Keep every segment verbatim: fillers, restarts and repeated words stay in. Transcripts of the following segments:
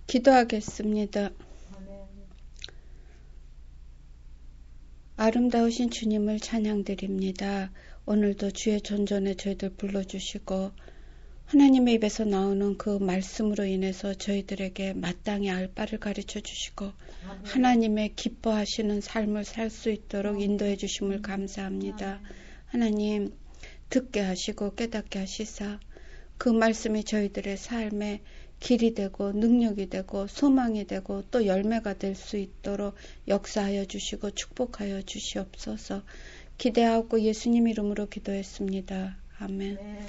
기도하겠습니다. 아름다우신 주님을 찬양드립니다. 오늘도 주의 존전에 저희들 불러주시고 하나님의 입에서 나오는 그 말씀으로 인해서 저희들에게 마땅히 알 바를 가르쳐 주시고 하나님의 기뻐하시는 삶을 살 수 있도록 인도해 주심을 감사합니다. 하나님 듣게 하시고 깨닫게 하시사 그 말씀이 저희들의 삶에 길이 되고 능력이 되고 소망이 되고 또 열매가 될 수 있도록 역사하여 주시고 축복하여 주시옵소서. 기대하고 예수님 이름으로 기도했습니다. 아멘. 네.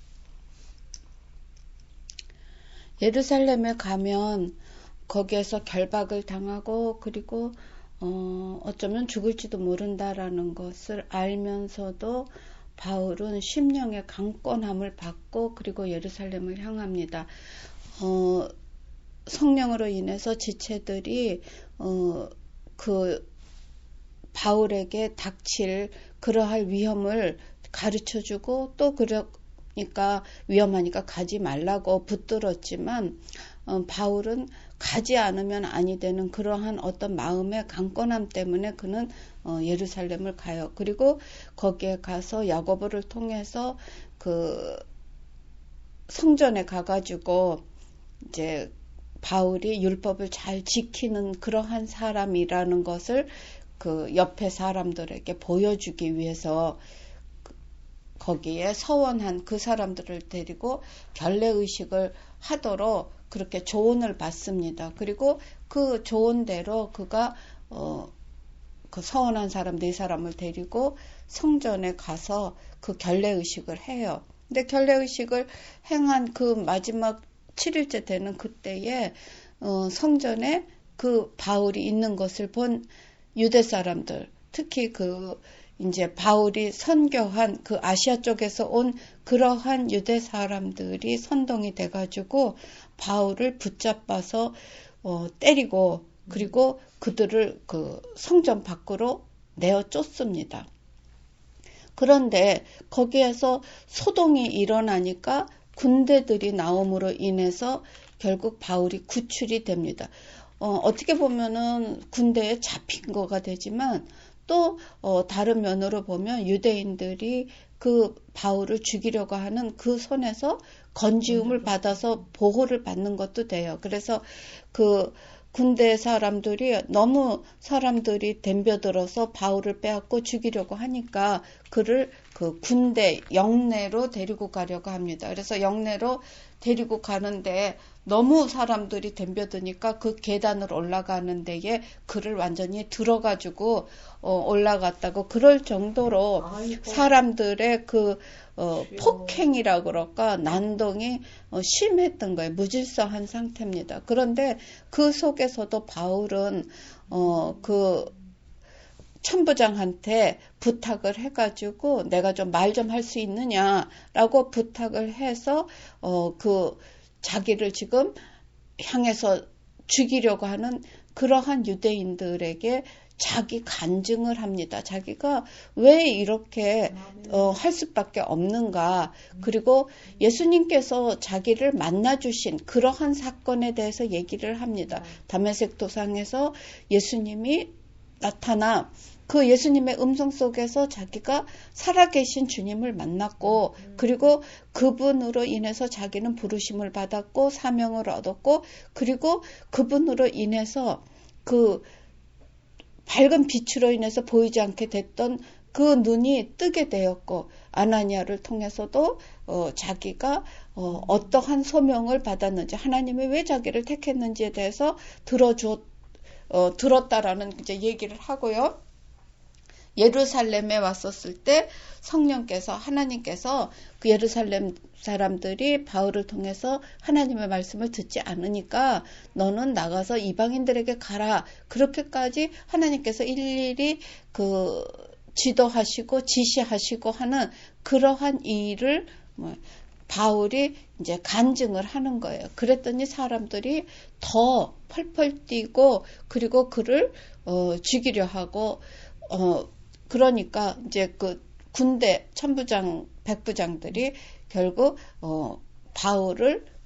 예루살렘에 가면 거기에서 결박을 당하고 그리고 어, 어쩌면 죽을지도 모른다라는 것을 알면서도 바울은 심령의 강권함을 받고 그리고 예루살렘을 향합니다. 어, 성령으로 인해서 지체들이 어, 그 바울에게 닥칠 그러할 위험을 가르쳐주고 또 그러니까 위험하니까 가지 말라고 붙들었지만 어, 바울은 가지 않으면 아니 되는 그러한 어떤 마음의 강건함 때문에 그는 어, 예루살렘을 가요. 그리고 거기에 가서 야고보를 통해서 그 성전에 가가지고 이제 바울이 율법을 잘 지키는 그러한 사람이라는 것을 그 옆에 사람들에게 보여주기 위해서 거기에 서원한 그 사람들을 데리고 결례의식을 하도록 그렇게 조언을 받습니다. 그리고 그 조언대로 그가 어, 그 서원한 사람 네 사람을 데리고 성전에 가서 그 결례의식을 해요. 근데 결례의식을 행한 그 마지막 칠 일째 되는 그때에 어, 성전에 그 바울이 있는 것을 본 유대 사람들, 특히 그 이제 바울이 선교한 그 아시아 쪽에서 온 그러한 유대 사람들이 선동이 돼가지고 바울을 붙잡아서 어, 때리고 그리고 그들을 그 성전 밖으로 내어 쫓습니다. 그런데 거기에서 소동이 일어나니까 군대들이 나옴으로 인해서 결국 바울이 구출이 됩니다. 어, 어떻게 보면은 군대에 잡힌 거가 되지만 또 어, 다른 면으로 보면 유대인들이 그 바울을 죽이려고 하는 그 손에서 건지움을 받아서 보호를 받는 것도 돼요. 그래서 그 군대 사람들이 너무 사람들이 덤벼들어서 바울을 빼앗고 죽이려고 하니까 그를 그 군대 영내로 데리고 가려고 합니다. 그래서 영내로 데리고 가는데 너무 사람들이 덤벼드니까 그 계단을 올라가는 데에 그를 완전히 들어가지고 어, 올라갔다고 그럴 정도로 아이고. 사람들의 그 어, 폭행이라 그럴까 난동이 어, 심했던 거예요. 무질서한 상태입니다. 그런데 그 속에서도 바울은 어, 그 천부장한테 부탁을 해가지고 내가 좀 말 좀 할 수 있느냐라고 부탁을 해서 어, 그 자기를 지금 향해서 죽이려고 하는 그러한 유대인들에게 자기 간증을 합니다. 자기가 왜 이렇게 어, 할 수밖에 없는가. 그리고 예수님께서 자기를 만나주신 그러한 사건에 대해서 얘기를 합니다. 다메섹 도상에서 예수님이 나타나 그 예수님의 음성 속에서 자기가 살아계신 주님을 만났고 그리고 그분으로 인해서 자기는 부르심을 받았고 사명을 얻었고 그리고 그분으로 인해서 그 밝은 빛으로 인해서 보이지 않게 됐던 그 눈이 뜨게 되었고 아나니아를 통해서도 어, 자기가 어, 어떠한 소명을 받았는지 하나님이 왜 자기를 택했는지에 대해서 들어주었 어, 들었다라는 이제 얘기를 하고요. 예루살렘에 왔었을 때 성령께서 하나님께서 그 예루살렘 사람들이 바울을 통해서 하나님의 말씀을 듣지 않으니까 너는 나가서 이방인들에게 가라. 그렇게까지 하나님께서 일일이 그 지도하시고 지시하시고 하는 그러한 일을 뭐 바울이 이제 간증을 하는 거예요. 그랬더니 사람들이 더 펄펄 뛰고 그리고 그를 어, 죽이려 하고 어, 그러니까 이제 그 군대 천부장 백부장들이 결국 어, 바울을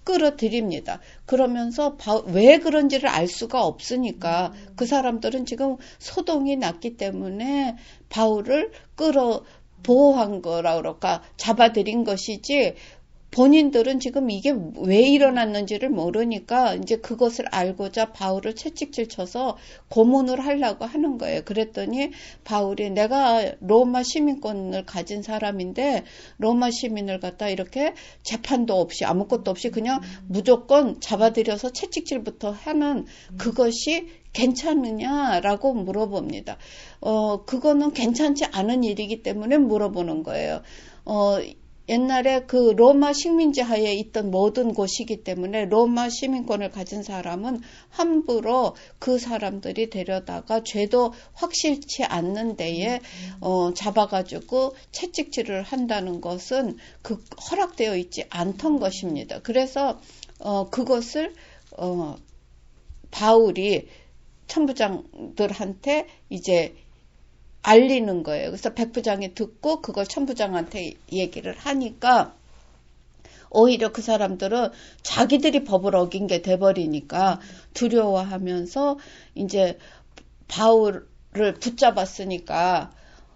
끌어들입니다. 그러면서 바, 왜 그런지를 알 수가 없으니까 그 사람들은 지금 소동이 났기 때문에 바울을 끌어 보호한 거라 그럴까 잡아들인 것이지 본인들은 지금 이게 왜 일어났는지를 모르니까 이제 그것을 알고자 바울을 채찍질 쳐서 고문을 하려고 하는 거예요. 그랬더니 바울이 내가 로마 시민권을 가진 사람인데 로마 시민을 갖다 이렇게 재판도 없이 아무것도 없이 그냥 무조건 잡아들여서 채찍질부터 하는 그것이 괜찮느냐라고 물어봅니다. 어, 그거는 괜찮지 않은 일이기 때문에 물어보는 거예요. 어, 옛날에 그 로마 식민지 하에 있던 모든 곳이기 때문에 로마 시민권을 가진 사람은 함부로 그 사람들이 데려다가 죄도 확실치 않는 데에 어, 잡아가지고 채찍질을 한다는 것은 그 허락되어 있지 않던 것입니다. 그래서 어, 그것을 어, 바울이 천부장들한테 이제 알리는 거예요. 그래서 백부장이 듣고 그걸 천부장한테 얘기를 하니까 오히려 그 사람들은 자기들이 법을 어긴 게 돼버리니까 두려워하면서 이제 바울을 붙잡았으니까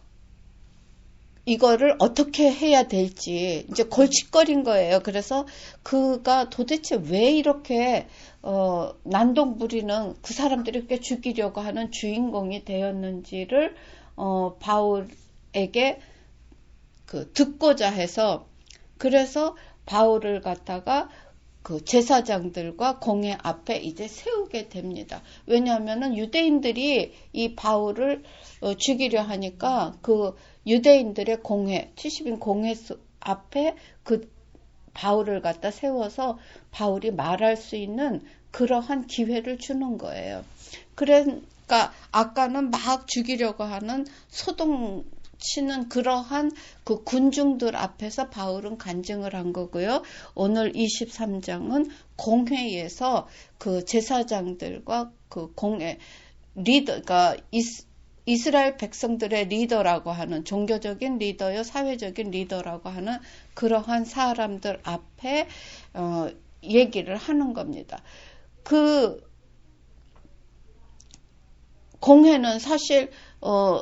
이거를 어떻게 해야 될지 이제 골칫거린 거예요. 그래서 그가 도대체 왜 이렇게 어, 난동 부리는 그 사람들이 이렇게 죽이려고 하는 주인공이 되었는지를 어, 바울에게 그 듣고자 해서 그래서 바울을 갖다가 그 제사장들과 공회 앞에 이제 세우게 됩니다. 왜냐하면은 유대인들이 이 바울을 어, 죽이려 하니까 그 유대인들의 공회, 칠십인 공회 앞에 그 바울을 갖다 세워서 바울이 말할 수 있는 그러한 기회를 주는 거예요. 그러니까 아까는 막 죽이려고 하는 소동치는 그러한 그 군중들 앞에서 바울은 간증을 한 거고요. 오늘 이십삼 장은 공회에서 그 제사장들과 그 공회 리더가 이스, 이스라엘 백성들의 리더라고 하는 종교적인 리더요, 사회적인 리더라고 하는 그러한 사람들 앞에 어, 얘기를 하는 겁니다. 그 공회는 사실 어,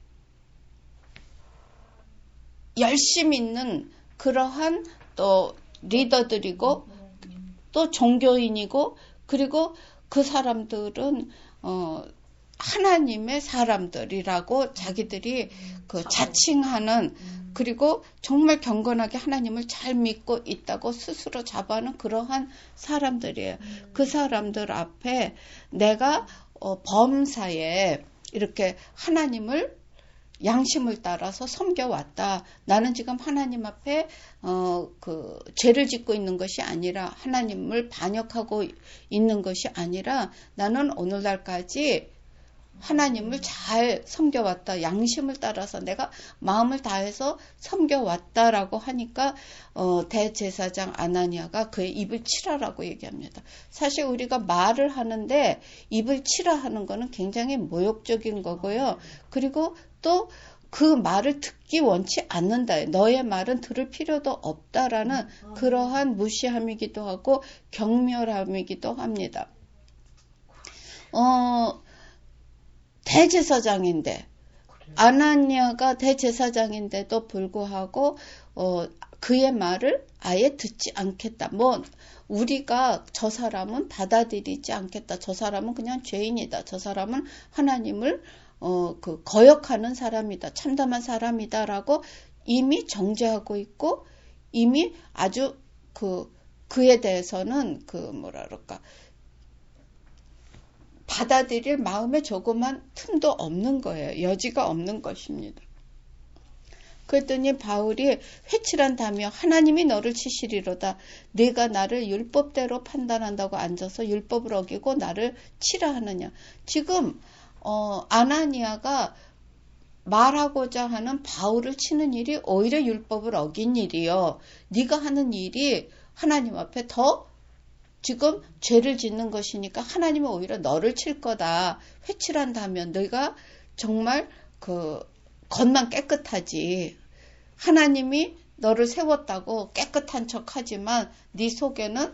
열심 있는 그러한 또 리더들이고 또 종교인이고 그리고 그 사람들은 어, 하나님의 사람들이라고 자기들이 그 자칭하는 그리고 정말 경건하게 하나님을 잘 믿고 있다고 스스로 자부하는 그러한 사람들이에요. 그 사람들 앞에 내가 어, 범사에 이렇게 하나님을 양심을 따라서 섬겨왔다. 나는 지금 하나님 앞에 어, 그 죄를 짓고 있는 것이 아니라 하나님을 반역하고 있는 것이 아니라 나는 오늘날까지 하나님을 잘 섬겨왔다. 양심을 따라서 내가 마음을 다해서 섬겨왔다라고 하니까 어, 대제사장 아나니아가 그의 입을 치라라고 얘기합니다. 사실 우리가 말을 하는데 입을 치라 하는 거는 굉장히 모욕적인 거고요. 그리고 또 그 말을 듣기 원치 않는다. 너의 말은 들을 필요도 없다라는 그러한 무시함이기도 하고 경멸함이기도 합니다. 어... 대제사장인데 아나니아가 대제사장인데도 불구하고 어, 그의 말을 아예 듣지 않겠다. 뭐 우리가 저 사람은 받아들이지 않겠다. 저 사람은 그냥 죄인이다. 저 사람은 하나님을 어, 그 거역하는 사람이다. 참담한 사람이다라고 이미 정죄하고 있고 이미 아주 그 그에 대해서는 그 뭐라 그럴까 받아들일 마음에 조그만 틈도 없는 거예요. 여지가 없는 것입니다. 그랬더니 바울이 회칠한다며 하나님이 너를 치시리로다. 네가 나를 율법대로 판단한다고 앉아서 율법을 어기고 나를 치라 하느냐. 지금 어, 아나니아가 말하고자 하는 바울을 치는 일이 오히려 율법을 어긴 일이요. 네가 하는 일이 하나님 앞에 더 지금 죄를 짓는 것이니까 하나님은 오히려 너를 칠 거다. 회칠한다면 너희가 정말 그 겉만 깨끗하지. 하나님이 너를 세웠다고 깨끗한 척하지만 네 속에는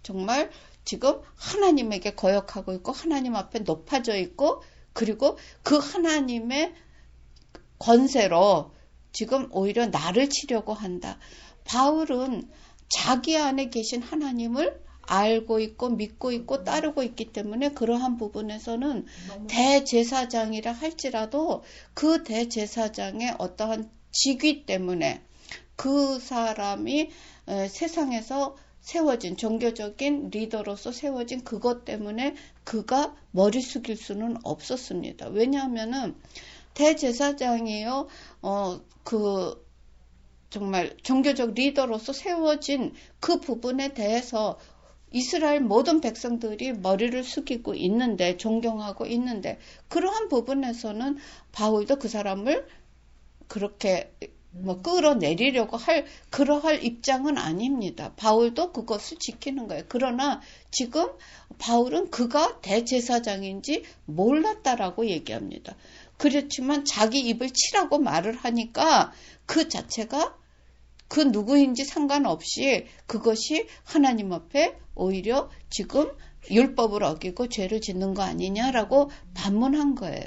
정말 지금 하나님에게 거역하고 있고 하나님 앞에 높아져 있고 그리고 그 하나님의 권세로 지금 오히려 나를 치려고 한다. 바울은 자기 안에 계신 하나님을 알고 있고 믿고 있고 따르고 있기 때문에 그러한 부분에서는 대제사장이라 할지라도 그 대제사장의 어떠한 직위 때문에 그 사람이 세상에서 세워진 종교적인 리더로서 세워진 그것 때문에 그가 머리 숙일 수는 없었습니다. 왜냐하면은 대제사장이요, 어, 그 정말 종교적 리더로서 세워진 그 부분에 대해서 이스라엘 모든 백성들이 머리를 숙이고 있는데, 존경하고 있는데, 그러한 부분에서는 바울도 그 사람을 그렇게 뭐 끌어내리려고 할 그러할 입장은 아닙니다. 바울도 그것을 지키는 거예요. 그러나 지금 바울은 그가 대제사장인지 몰랐다라고 얘기합니다. 그렇지만 자기 입을 치라고 말을 하니까 그 자체가 그 누구인지 상관없이 그것이 하나님 앞에 오히려 지금 율법을 어기고 죄를 짓는 거 아니냐라고 반문한 거예요.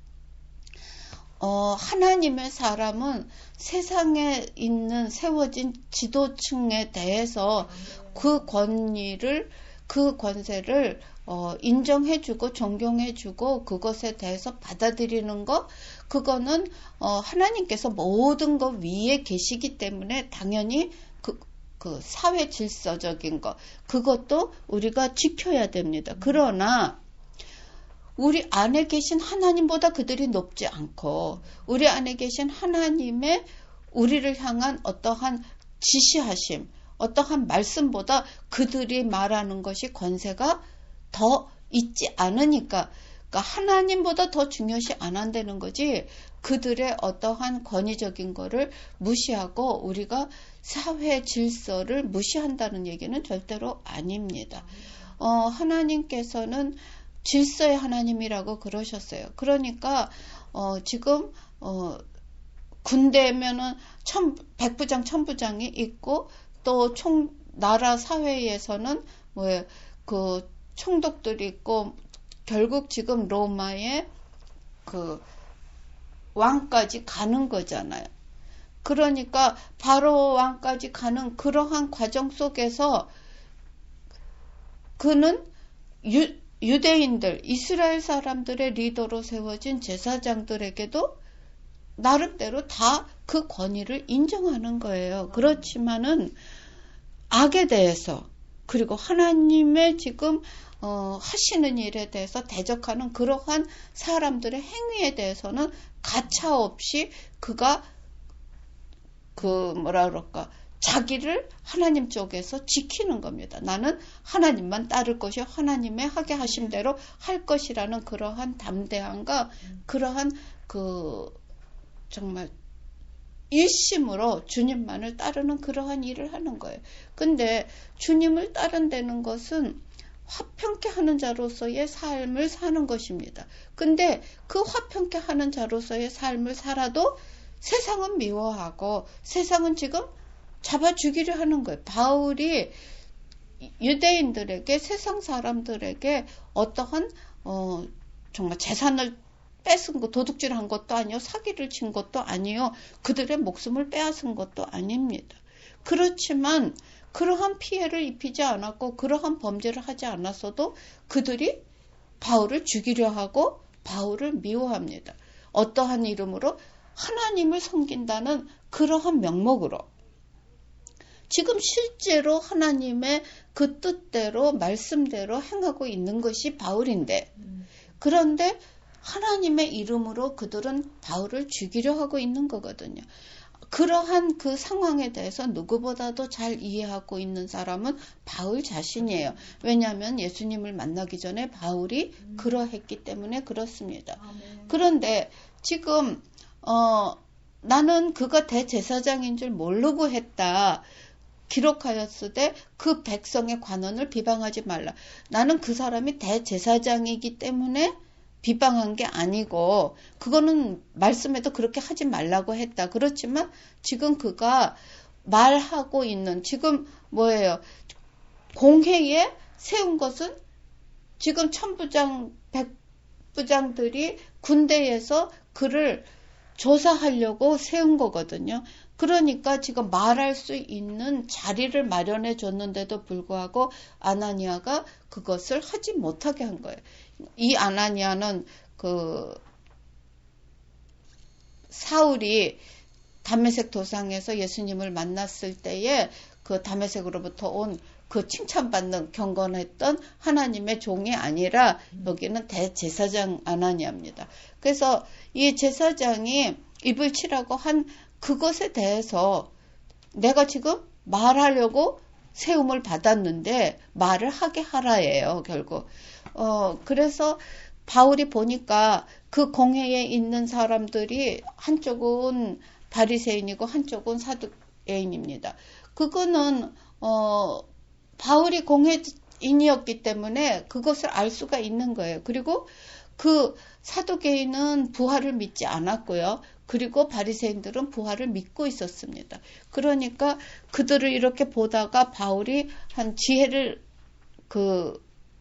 어, 하나님의 사람은 세상에 있는 세워진 지도층에 대해서 그 권위를, 그 권세를 어, 인정해주고 존경해주고 그것에 대해서 받아들이는 것, 그거는 어, 하나님께서 모든 것 위에 계시기 때문에 당연히 그, 그 사회 질서적인 것, 그것도 우리가 지켜야 됩니다. 그러나 우리 안에 계신 하나님보다 그들이 높지 않고 우리 안에 계신 하나님의 우리를 향한 어떠한 지시하심, 어떠한 말씀보다 그들이 말하는 것이 권세가 더 있지 않으니까, 그러니까 하나님보다 더 중요시 안 한다는 거지 그들의 어떠한 권위적인 거를 무시하고 우리가 사회 질서를 무시한다는 얘기는 절대로 아닙니다. 어, 하나님께서는 질서의 하나님이라고 그러셨어요. 그러니까 어, 지금 어, 군대면은 천, 백부장, 천부장이 있고 또 총 나라 사회에서는 뭐 그 총독들이 있고 결국 지금 로마의 그 왕까지 가는 거잖아요. 그러니까 바로 왕까지 가는 그러한 과정 속에서 그는 유 유대인들, 이스라엘 사람들의 리더로 세워진 제사장들에게도 나름대로 다 그 권위를 인정하는 거예요. 그렇지만은 악에 대해서 그리고 하나님의 지금 어, 하시는 일에 대해서 대적하는 그러한 사람들의 행위에 대해서는 가차없이 그가 그 뭐라 그럴까 자기를 하나님 쪽에서 지키는 겁니다. 나는 하나님만 따를 것이요 하나님의 하게 하신 대로 할 것이라는 그러한 담대함과 그러한 그 정말 일심으로 주님만을 따르는 그러한 일을 하는 거예요. 근데 주님을 따른다는 것은 화평케 하는 자로서의 삶을 사는 것입니다. 근데 그 화평케 하는 자로서의 삶을 살아도 세상은 미워하고 세상은 지금 잡아 죽이려 하는 거예요. 바울이 유대인들에게 세상 사람들에게 어떠한 어, 정말 재산을 뺏은 거, 도둑질한 것도 아니요, 사기를 친 것도 아니요, 그들의 목숨을 빼앗은 것도 아닙니다. 그렇지만 그러한 피해를 입히지 않았고 그러한 범죄를 하지 않았어도 그들이 바울을 죽이려 하고 바울을 미워합니다. 어떠한 이름으로? 하나님을 섬긴다는 그러한 명목으로. 지금 실제로 하나님의 그 뜻대로 말씀대로 행하고 있는 것이 바울인데, 그런데 하나님의 이름으로 그들은 바울을 죽이려 하고 있는 거거든요. 그러한 그 상황에 대해서 누구보다도 잘 이해하고 있는 사람은 바울 자신이에요. 왜냐하면 예수님을 만나기 전에 바울이 그러했기 때문에 그렇습니다. 그런데 지금 어, 나는 그가 대제사장인 줄 모르고 했다. 기록하였으되 그 백성의 관원을 비방하지 말라. 나는 그 사람이 대제사장이기 때문에 비방한 게 아니고 그거는 말씀에도 그렇게 하지 말라고 했다. 그렇지만 지금 그가 말하고 있는 지금 뭐예요? 공회에 세운 것은 지금 천부장, 백부장들이 군대에서 그를 조사하려고 세운 거거든요. 그러니까 지금 말할 수 있는 자리를 마련해 줬는데도 불구하고 아나니아가 그것을 하지 못하게 한 거예요. 이 아나니아는 그 사울이 다메섹 도상에서 예수님을 만났을 때에 그 다메섹으로부터 온 그 칭찬받는 경건했던 하나님의 종이 아니라 여기는 대제사장 아나니아입니다. 그래서 이 제사장이 입을 치라고 한 그것에 대해서 내가 지금 말하려고 세움을 받았는데 말을 하게 하라예요, 결국. 어, 그래서 바울이 보니까 그 공회에 있는 사람들이 한쪽은 바리새인이고 한쪽은 사두개인입니다. 그거는 어, 바울이 공회인이었기 때문에 그것을 알 수가 있는 거예요. 그리고 그 사두개인은 부활을 믿지 않았고요. 그리고 바리새인들은 부활을 믿고 있었습니다. 그러니까 그들을 이렇게 보다가 바울이 한 지혜를 그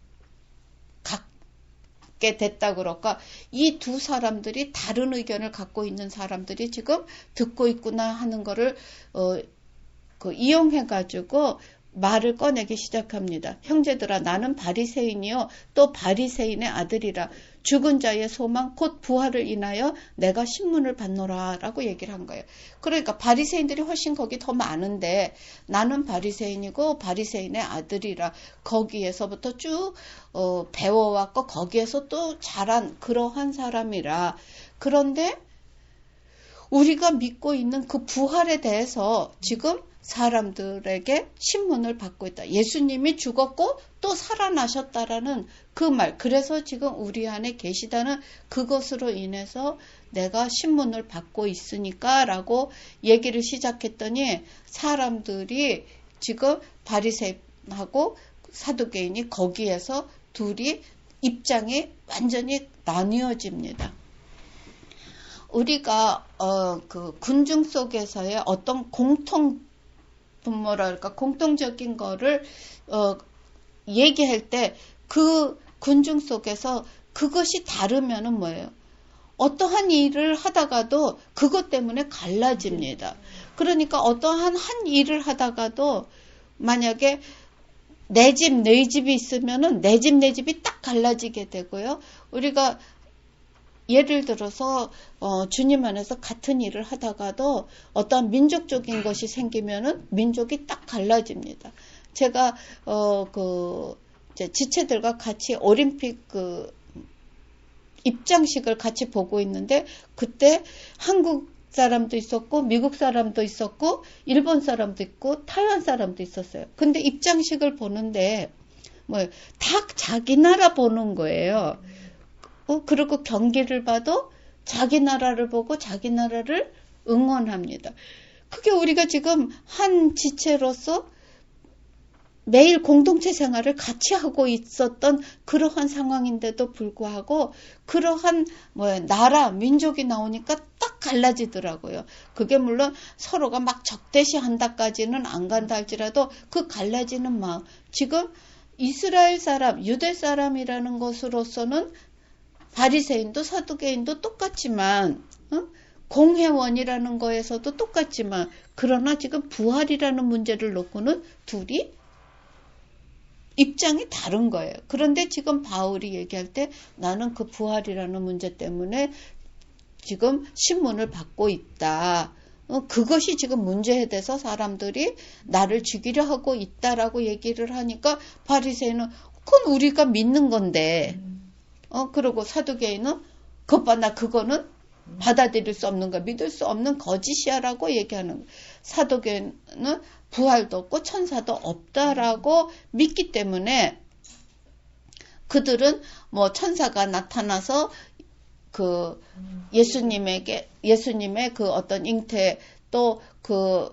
갖게 됐다 그럴까? 이 두 사람들이 다른 의견을 갖고 있는 사람들이 지금 듣고 있구나 하는 거를 어, 그 이용해 가지고 말을 꺼내기 시작합니다. 형제들아, 나는 바리새인이요 또 바리새인의 아들이라. 죽은 자의 소망 곧 부활을 인하여 내가 신문을 받노라 라고 얘기를 한 거예요. 그러니까 바리새인들이 훨씬 거기 더 많은데 나는 바리새인이고 바리새인의 아들이라. 거기에서부터 쭉 어, 배워왔고 거기에서 또 자란 그러한 사람이라. 그런데 우리가 믿고 있는 그 부활에 대해서 지금 사람들에게 신문을 받고 있다. 예수님이 죽었고 또 살아나셨다라는 그 말. 그래서 지금 우리 안에 계시다는 그것으로 인해서 내가 신문을 받고 있으니까 라고 얘기를 시작했더니 사람들이 지금 바리새인하고 사두개인이 거기에서 둘이 입장이 완전히 나뉘어집니다. 우리가 어, 그 군중 속에서의 어떤 공통 뭐랄까 공통적인 거를 어, 얘기할 때 그 군중 속에서 그것이 다르면은 뭐예요? 어떠한 일을 하다가도 그것 때문에 갈라집니다. 그러니까 어떠한 한 일을 하다가도 만약에 내 집, 내 집이 있으면은 내 집, 내 집이 딱 갈라지게 되고요. 우리가 예를 들어서 어, 주님 안에서 같은 일을 하다가도 어떤 민족적인 것이 생기면은 민족이 딱 갈라집니다. 제가 어, 그 이제 지체들과 같이 올림픽 그 입장식을 같이 보고 있는데 그때 한국 사람도 있었고 미국 사람도 있었고 일본 사람도 있고 타이완 사람도 있었어요. 근데 입장식을 보는데 뭐 다 자기 나라 보는 거예요. 어, 그리고 경기를 봐도 자기 나라를 보고 자기 나라를 응원합니다. 그게 우리가 지금 한 지체로서 매일 공동체 생활을 같이 하고 있었던 그러한 상황인데도 불구하고 그러한 뭐 나라, 민족이 나오니까 딱 갈라지더라고요. 그게 물론 서로가 막 적대시한다까지는 안 간다 할지라도 그 갈라지는 마음. 지금 이스라엘 사람, 유대 사람이라는 것으로서는 바리새인도 사두개인도 똑같지만 어? 공회원이라는 거에서도 똑같지만 그러나 지금 부활이라는 문제를 놓고는 둘이 입장이 다른 거예요. 그런데 지금 바울이 얘기할 때 나는 그 부활이라는 문제 때문에 지금 신문을 받고 있다. 어, 그것이 지금 문제에 대해서 사람들이 나를 죽이려 하고 있다라고 얘기를 하니까 바리새인은 그건 우리가 믿는 건데 어, 그리고 사두개인은 그봐 나 그거는 받아들일 수 없는 거, 믿을 수 없는 거짓이야라고 얘기하는 거예요. 사두개인은 부활도 없고 천사도 없다라고 믿기 때문에 그들은 뭐 천사가 나타나서 그 예수님에게 예수님의 그 어떤 잉태 또 그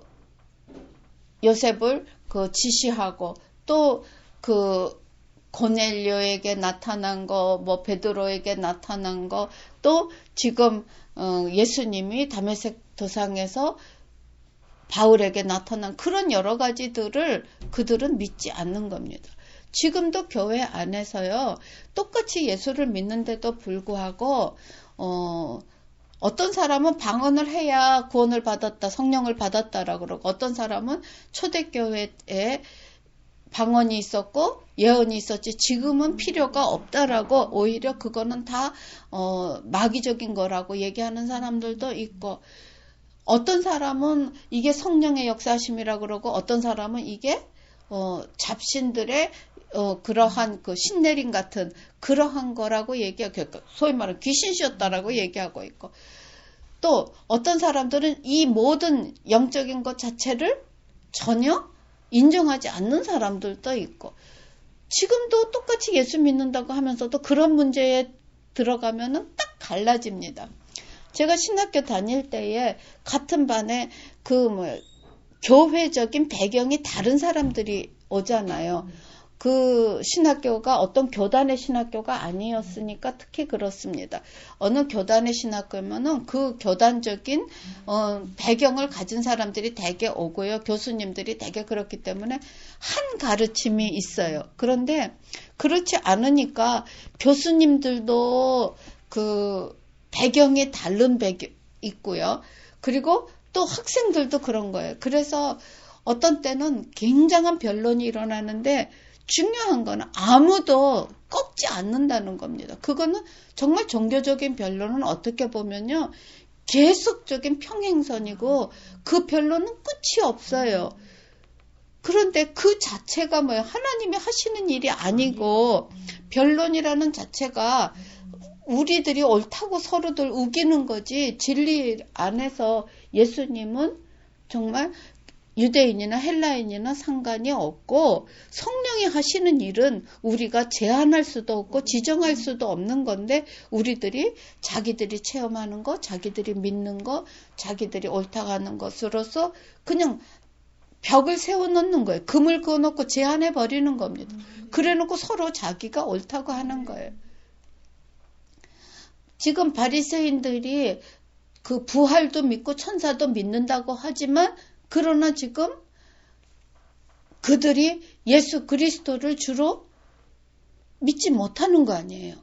요셉을 그 지시하고 또 그 고넬료에게 나타난 거, 뭐 베드로에게 나타난 거, 또 지금 어, 예수님이 다메섹 도상에서 바울에게 나타난 그런 여러 가지들을 그들은 믿지 않는 겁니다. 지금도 교회 안에서요, 똑같이 예수를 믿는데도 불구하고, 어, 어떤 사람은 방언을 해야 구원을 받았다, 성령을 받았다라고 그러고, 어떤 사람은 초대교회에 방언이 있었고, 예언이 있었지, 지금은 필요가 없다라고, 오히려 그거는 다, 어, 마귀적인 거라고 얘기하는 사람들도 있고, 어떤 사람은 이게 성령의 역사심이라고 그러고, 어떤 사람은 이게, 어, 잡신들의 어, 그러한 그 신내림 같은 그러한 거라고 얘기하고, 소위 말하는 귀신이었다라고 얘기하고 있고, 또 어떤 사람들은 이 모든 영적인 것 자체를 전혀 인정하지 않는 사람들도 있고, 지금도 똑같이 예수 믿는다고 하면서도 그런 문제에 들어가면은 딱 갈라집니다. 제가 신학교 다닐 때에 같은 반에 그 뭐 교회적인 배경이 다른 사람들이 오잖아요. 그 신학교가 어떤 교단의 신학교가 아니었으니까 특히 그렇습니다. 어느 교단의 신학교면은 그 교단적인 어, 배경을 가진 사람들이 대개 오고요. 교수님들이 대개 그렇기 때문에 한 가르침이 있어요. 그런데 그렇지 않으니까 교수님들도 그 배경이 다른 배경 있고요. 그리고 또 학생들도 그런 거예요. 그래서 어떤 때는 굉장한 변론이 일어나는데 중요한 거는 아무도 꺾지 않는다는 겁니다. 그거는 정말 종교적인 변론은 어떻게 보면요, 계속적인 평행선이고 그 변론은 끝이 없어요. 그런데 그 자체가 뭐예요? 하나님이 하시는 일이 아니고, 변론이라는 자체가 우리들이 옳다고 서로들 우기는 거지, 진리 안에서 예수님은 정말 유대인이나 헬라인이나 상관이 없고, 성령이 하시는 일은 우리가 제한할 수도 없고 지정할 수도 없는 건데, 우리들이 자기들이 체험하는 거, 자기들이 믿는 거, 자기들이 옳다고 하는 것으로서 그냥 벽을 세워놓는 거예요. 금을 그어놓고 제한해버리는 겁니다. 그래놓고 서로 자기가 옳다고 하는 거예요. 지금 바리새인들이 그 부활도 믿고 천사도 믿는다고 하지만, 그러나 지금 그들이 예수 그리스도를 주로 믿지 못하는 거 아니에요.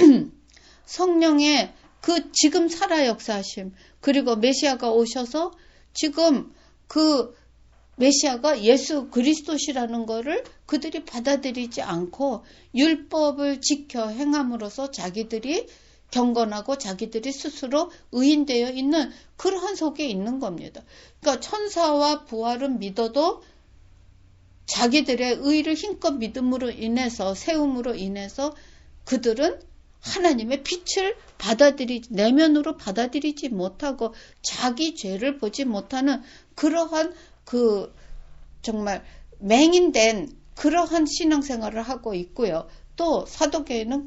성령의 그 지금 살아 역사하심, 그리고 메시아가 오셔서 지금 그 메시아가 예수 그리스도시라는 거를 그들이 받아들이지 않고 율법을 지켜 행함으로써 자기들이 경건하고 자기들이 스스로 의인되어 있는 그러한 속에 있는 겁니다. 그러니까 천사와 부활은 믿어도 자기들의 의를 힘껏 믿음으로 인해서, 세움으로 인해서 그들은 하나님의 빛을 받아들이지, 내면으로 받아들이지 못하고 자기 죄를 보지 못하는 그러한 그 정말 맹인된 그러한 신앙생활을 하고 있고요. 또 사도교회는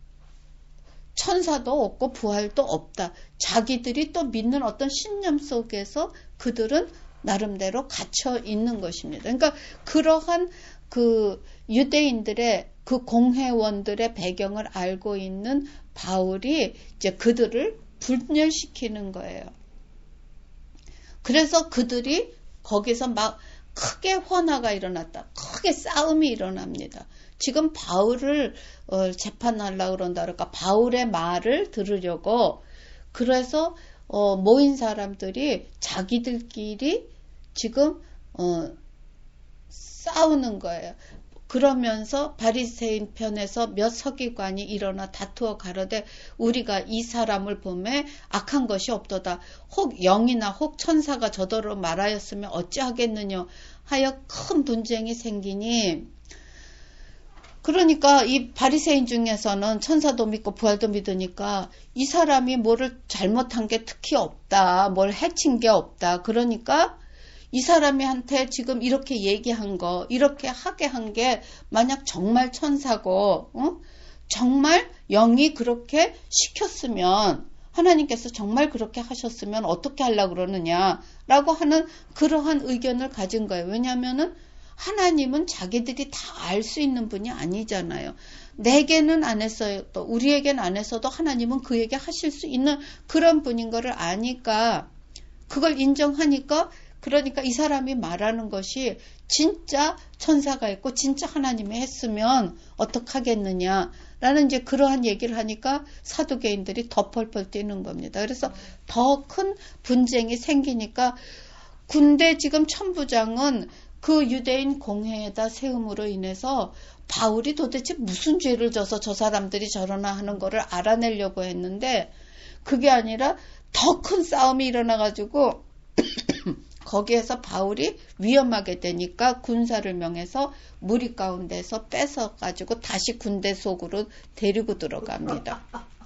천사도 없고 부활도 없다. 자기들이 또 믿는 어떤 신념 속에서 그들은 나름대로 갇혀 있는 것입니다. 그러니까 그러한 그 유대인들의 그 공회원들의 배경을 알고 있는 바울이 이제 그들을 분열시키는 거예요. 그래서 그들이 거기서 막 크게 혼화가 일어났다. 크게 싸움이 일어납니다. 지금 바울을 어, 재판하려고 그런다. 그러니까 바울의 말을 들으려고, 그래서 어, 모인 사람들이 자기들끼리 지금 어, 싸우는 거예요. 그러면서 바리새인 편에서 몇 서기관이 일어나 다투어 가로되 우리가 이 사람을 보매 악한 것이 없도다. 혹 영이나 혹 천사가 저더러 말하였으면 어찌하겠느냐 하여 큰 분쟁이 생기니, 그러니까 이 바리새인 중에서는 천사도 믿고 부활도 믿으니까 이 사람이 뭐를 잘못한 게 특히 없다, 뭘 해친 게 없다. 그러니까 이 사람한테 지금 이렇게 얘기한 거, 이렇게 하게 한 게 만약 정말 천사고, 어? 정말 영이 그렇게 시켰으면, 하나님께서 정말 그렇게 하셨으면 어떻게 하려고 그러느냐라고 하는 그러한 의견을 가진 거예요. 왜냐하면은 하나님은 자기들이 다 알 수 있는 분이 아니잖아요. 내게는 안 했어요. 또 우리에게는 안 했어도 하나님은 그에게 하실 수 있는 그런 분인 거를 아니까, 그걸 인정하니까 그러니까 이 사람이 말하는 것이 진짜 천사가 있고 진짜 하나님이 했으면 어떡하겠느냐 라는 이제 그러한 얘기를 하니까 사두개인들이 더 펄펄 뛰는 겁니다. 그래서 더 큰 분쟁이 생기니까 군대 지금 천부장은 그 유대인 공회에다 세움으로 인해서 바울이 도대체 무슨 죄를 져서 저 사람들이 저러나 하는 거를 알아내려고 했는데 그게 아니라 더 큰 싸움이 일어나가지고 거기에서 바울이 위험하게 되니까 군사를 명해서 무리 가운데서 뺏어가지고 다시 군대 속으로 데리고 들어갑니다.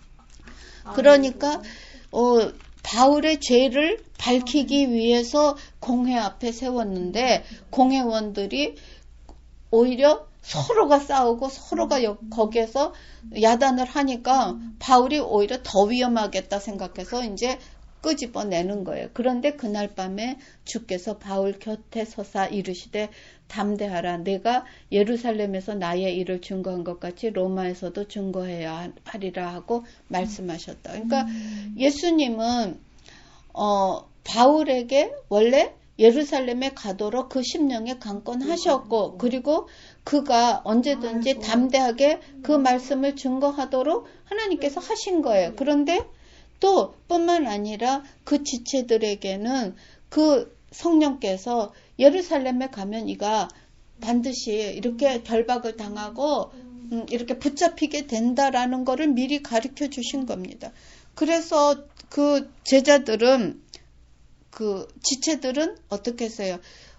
그러니까 어, 바울의 죄를 밝히기 위해서 공회 앞에 세웠는데 공회원들이 오히려 서로가 싸우고 서로가 거기에서 야단을 하니까 바울이 오히려 더 위험하겠다 생각해서 이제 끄집어내는 거예요. 그런데 그날 밤에 주께서 바울 곁에 서사 이르시되 담대하라. 내가 예루살렘에서 나의 일을 증거한 것 같이 로마에서도 증거해야 하리라 하고 말씀하셨다. 그러니까 예수님은 어, 바울에게 원래 예루살렘에 가도록 그 심령에 강권하셨고 그리고 그가 언제든지 담대하게 그 말씀을 증거하도록 하나님께서 하신 거예요. 그런데 또 뿐만 아니라 그 지체들에게는 그 성령께서 예루살렘에 가면 이가 반드시 이렇게 결박을 당하고 음, 이렇게 붙잡히게 된다라는 거를 미리 가르쳐 주신 겁니다. 그래서 그 제자들은 그 지체들은 어떻게 했어요?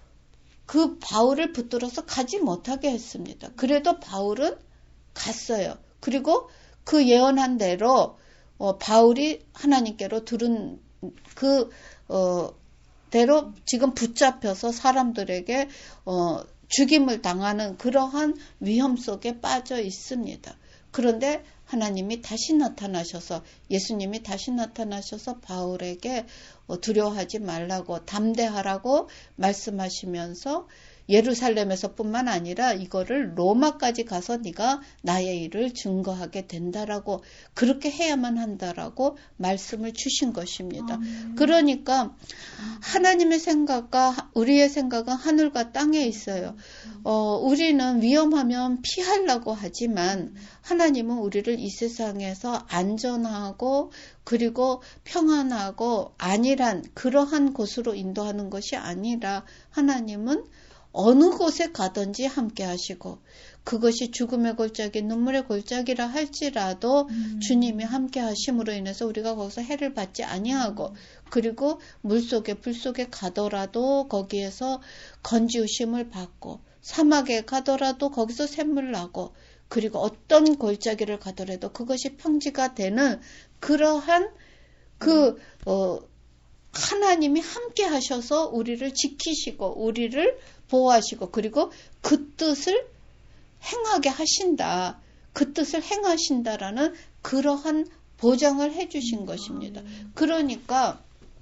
그 바울을 붙들어서 가지 못하게 했습니다. 그래도 바울은 갔어요. 그리고 그 예언한 대로 어, 바울이 하나님께로 들은 그 어, 대로 지금 붙잡혀서 사람들에게 어, 죽임을 당하는 그러한 위험 속에 빠져 있습니다. 그런데 하나님이 다시 나타나셔서 예수님이 다시 나타나셔서 바울에게 두려워하지 말라고 담대하라고 말씀하시면서 예루살렘에서 뿐만 아니라 이거를 로마까지 가서 네가 나의 일을 증거하게 된다라고 그렇게 해야만 한다라고 말씀을 주신 것입니다. 음. 그러니까 하나님의 생각과 우리의 생각은 하늘과 땅에 있어요. 어, 우리는 위험하면 피하려고 하지만 하나님은 우리를 이 세상에서 안전하고 그리고 평안하고 안일한 그러한 곳으로 인도하는 것이 아니라 하나님은 어느 곳에 가든지 함께 하시고 그것이 죽음의 골짜기, 눈물의 골짜기라 할지라도 음. 주님이 함께 하심으로 인해서 우리가 거기서 해를 받지 아니하고 그리고 물속에 불속에 가더라도 거기에서 건지우심을 받고 사막에 가더라도 거기서 샘물 나고 그리고 어떤 골짜기를 가더라도 그것이 평지가 되는 그러한 그 어, 하나님이 함께 하셔서 우리를 지키시고 우리를 보호하시고 그리고 그 뜻을 행하게 하신다. 그 뜻을 행하신다라는 그러한 보장을 해주신 것입니다. 그러니까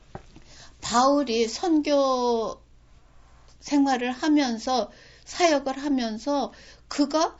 바울이 선교 생활을 하면서 사역을 하면서 그가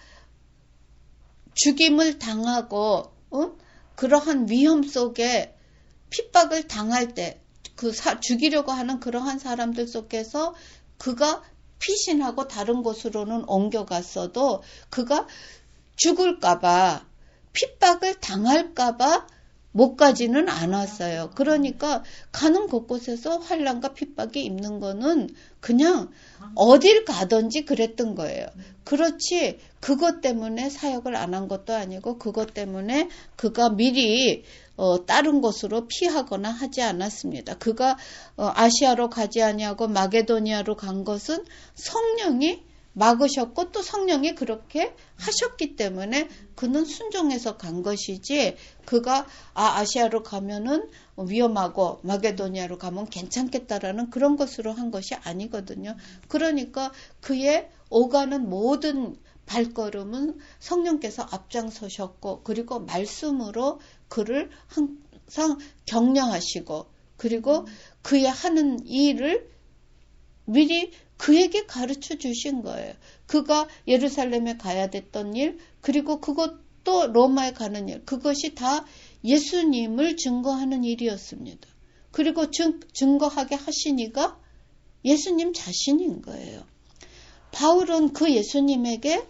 죽임을 당하고 어? 그러한 위험 속에 핍박을 당할 때 그 죽이려고 하는 그러한 사람들 속에서 그가 피신하고 다른 곳으로는 옮겨갔어도 그가 죽을까봐 핍박을 당할까봐 못 가지는 않았어요. 그러니까 가는 곳곳에서 환난과 핍박이 있는 거는 그냥 어딜 가든지 그랬던 거예요. 그렇지 그것 때문에 사역을 안 한 것도 아니고 그것 때문에 그가 미리 어, 다른 곳으로 피하거나 하지 않았습니다. 그가 어, 아시아로 가지 아니하고 마게도니아로 간 것은 성령이 막으셨고 또 성령이 그렇게 하셨기 때문에 그는 순종해서 간 것이지 그가 아, 아시아로 가면은 위험하고 마게도니아로 가면 괜찮겠다라는 그런 것으로 한 것이 아니거든요. 그러니까 그의 오가는 모든 발걸음은 성령께서 앞장서셨고 그리고 말씀으로 그를 항상 격려하시고 그리고 그의 하는 일을 미리 그에게 가르쳐 주신 거예요. 그가 예루살렘에 가야 됐던 일, 그리고 그것도 로마에 가는 일, 그것이 다 예수님을 증거하는 일이었습니다. 그리고 증, 증거하게 하시니가 예수님 자신인 거예요. 바울은 그 예수님에게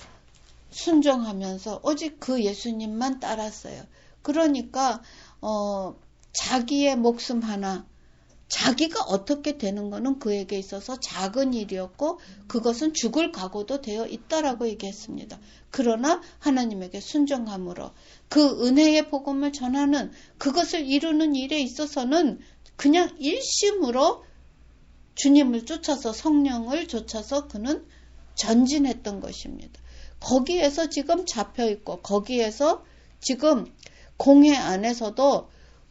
순종하면서 오직 그 예수님만 따랐어요. 그러니까 어, 자기의 목숨 하나, 자기가 어떻게 되는 것은 그에게 있어서 작은 일이었고 그것은 죽을 각오도 되어 있다라고 얘기했습니다. 그러나 하나님에게 순종함으로 그 은혜의 복음을 전하는 그것을 이루는 일에 있어서는 그냥 일심으로 주님을 쫓아서 성령을 쫓아서 그는 전진했던 것입니다. 거기에서 지금 잡혀있고 거기에서 지금 공회 안에서도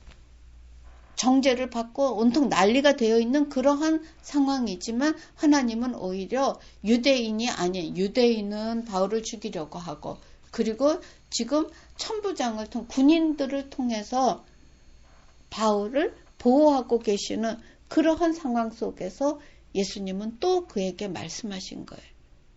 정죄를 받고 온통 난리가 되어 있는 그러한 상황이지만 하나님은 오히려 유대인이 아닌 유대인은 바울을 죽이려고 하고 그리고 지금 천부장을 통 군인들을 통해서 바울을 보호하고 계시는 그러한 상황 속에서 예수님은 또 그에게 말씀하신 거예요.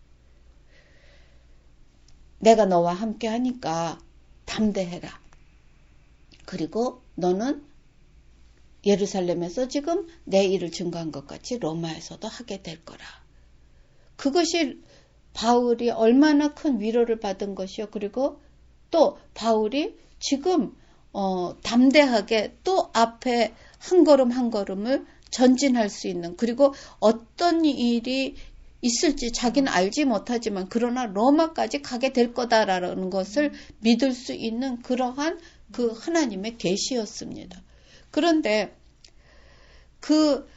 내가 너와 함께 하니까 담대해라. 그리고 너는 예루살렘에서 지금 내 일을 증거한 것 같이 로마에서도 하게 될 거라. 그것이 바울이 얼마나 큰 위로를 받은 것이요. 그리고 또 바울이 지금 어, 담대하게 또 앞에 한 걸음 한 걸음을 전진할 수 있는, 그리고 어떤 일이 있을지 자기는 알지 못하지만 그러나 로마까지 가게 될 거다라는 것을 믿을 수 있는 그러한 그 하나님의 계시였습니다. 그런데 그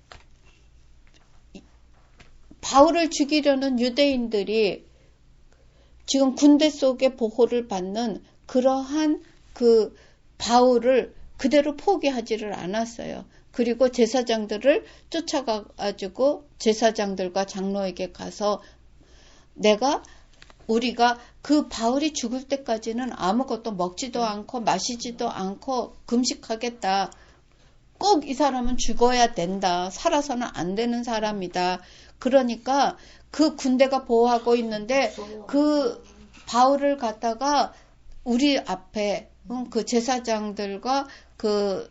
바울을 죽이려는 유대인들이 지금 군대 속에 보호를 받는 그러한 그 바울을 그대로 포기하지를 않았어요. 그리고 제사장들을 쫓아가가지고 제사장들과 장로에게 가서 내가 우리가 그 바울이 죽을 때까지는 아무것도 먹지도 않고 마시지도 않고 금식하겠다. 꼭 이 사람은 죽어야 된다. 살아서는 안 되는 사람이다. 그러니까 그 군대가 보호하고 있는데 그 바울을 갖다가 우리 앞에 그 제사장들과 그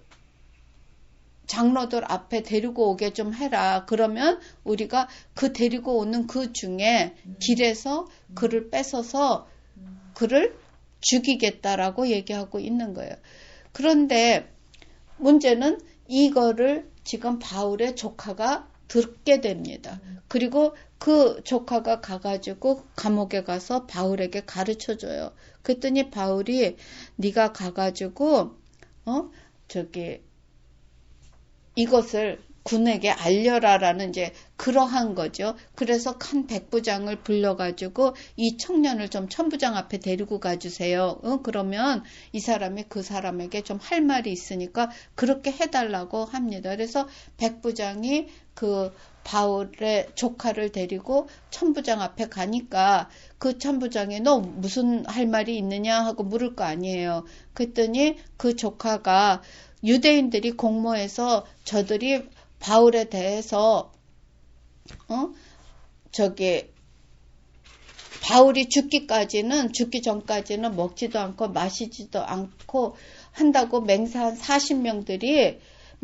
장로들 앞에 데리고 오게 좀 해라. 그러면 우리가 그 데리고 오는 그 중에 길에서 그를 뺏어서 그를 죽이겠다라고 얘기하고 있는 거예요. 그런데 문제는 이거를 지금 바울의 조카가 듣게 됩니다. 그리고 그 조카가 가가지고 감옥에 가서 바울에게 가르쳐줘요. 그랬더니 바울이 네가 가가지고 어 저기 이것을 군에게 알려라라는 이제 그러한 거죠. 그래서 칸 백부장을 불러가지고 이 청년을 좀 천부장 앞에 데리고 가주세요. 어, 그러면 이 사람이 그 사람에게 좀 할 말이 있으니까 그렇게 해달라고 합니다. 그래서 백부장이 그 바울의 조카를 데리고 천부장 앞에 가니까 그 천부장이 너 무슨 할 말이 있느냐 하고 물을 거 아니에요. 그랬더니 그 조카가 유대인들이 공모해서 저들이 바울에 대해서 어 저기 바울이 죽기까지는 죽기 전까지는 먹지도 않고 마시지도 않고 한다고 맹세한 사십 명들이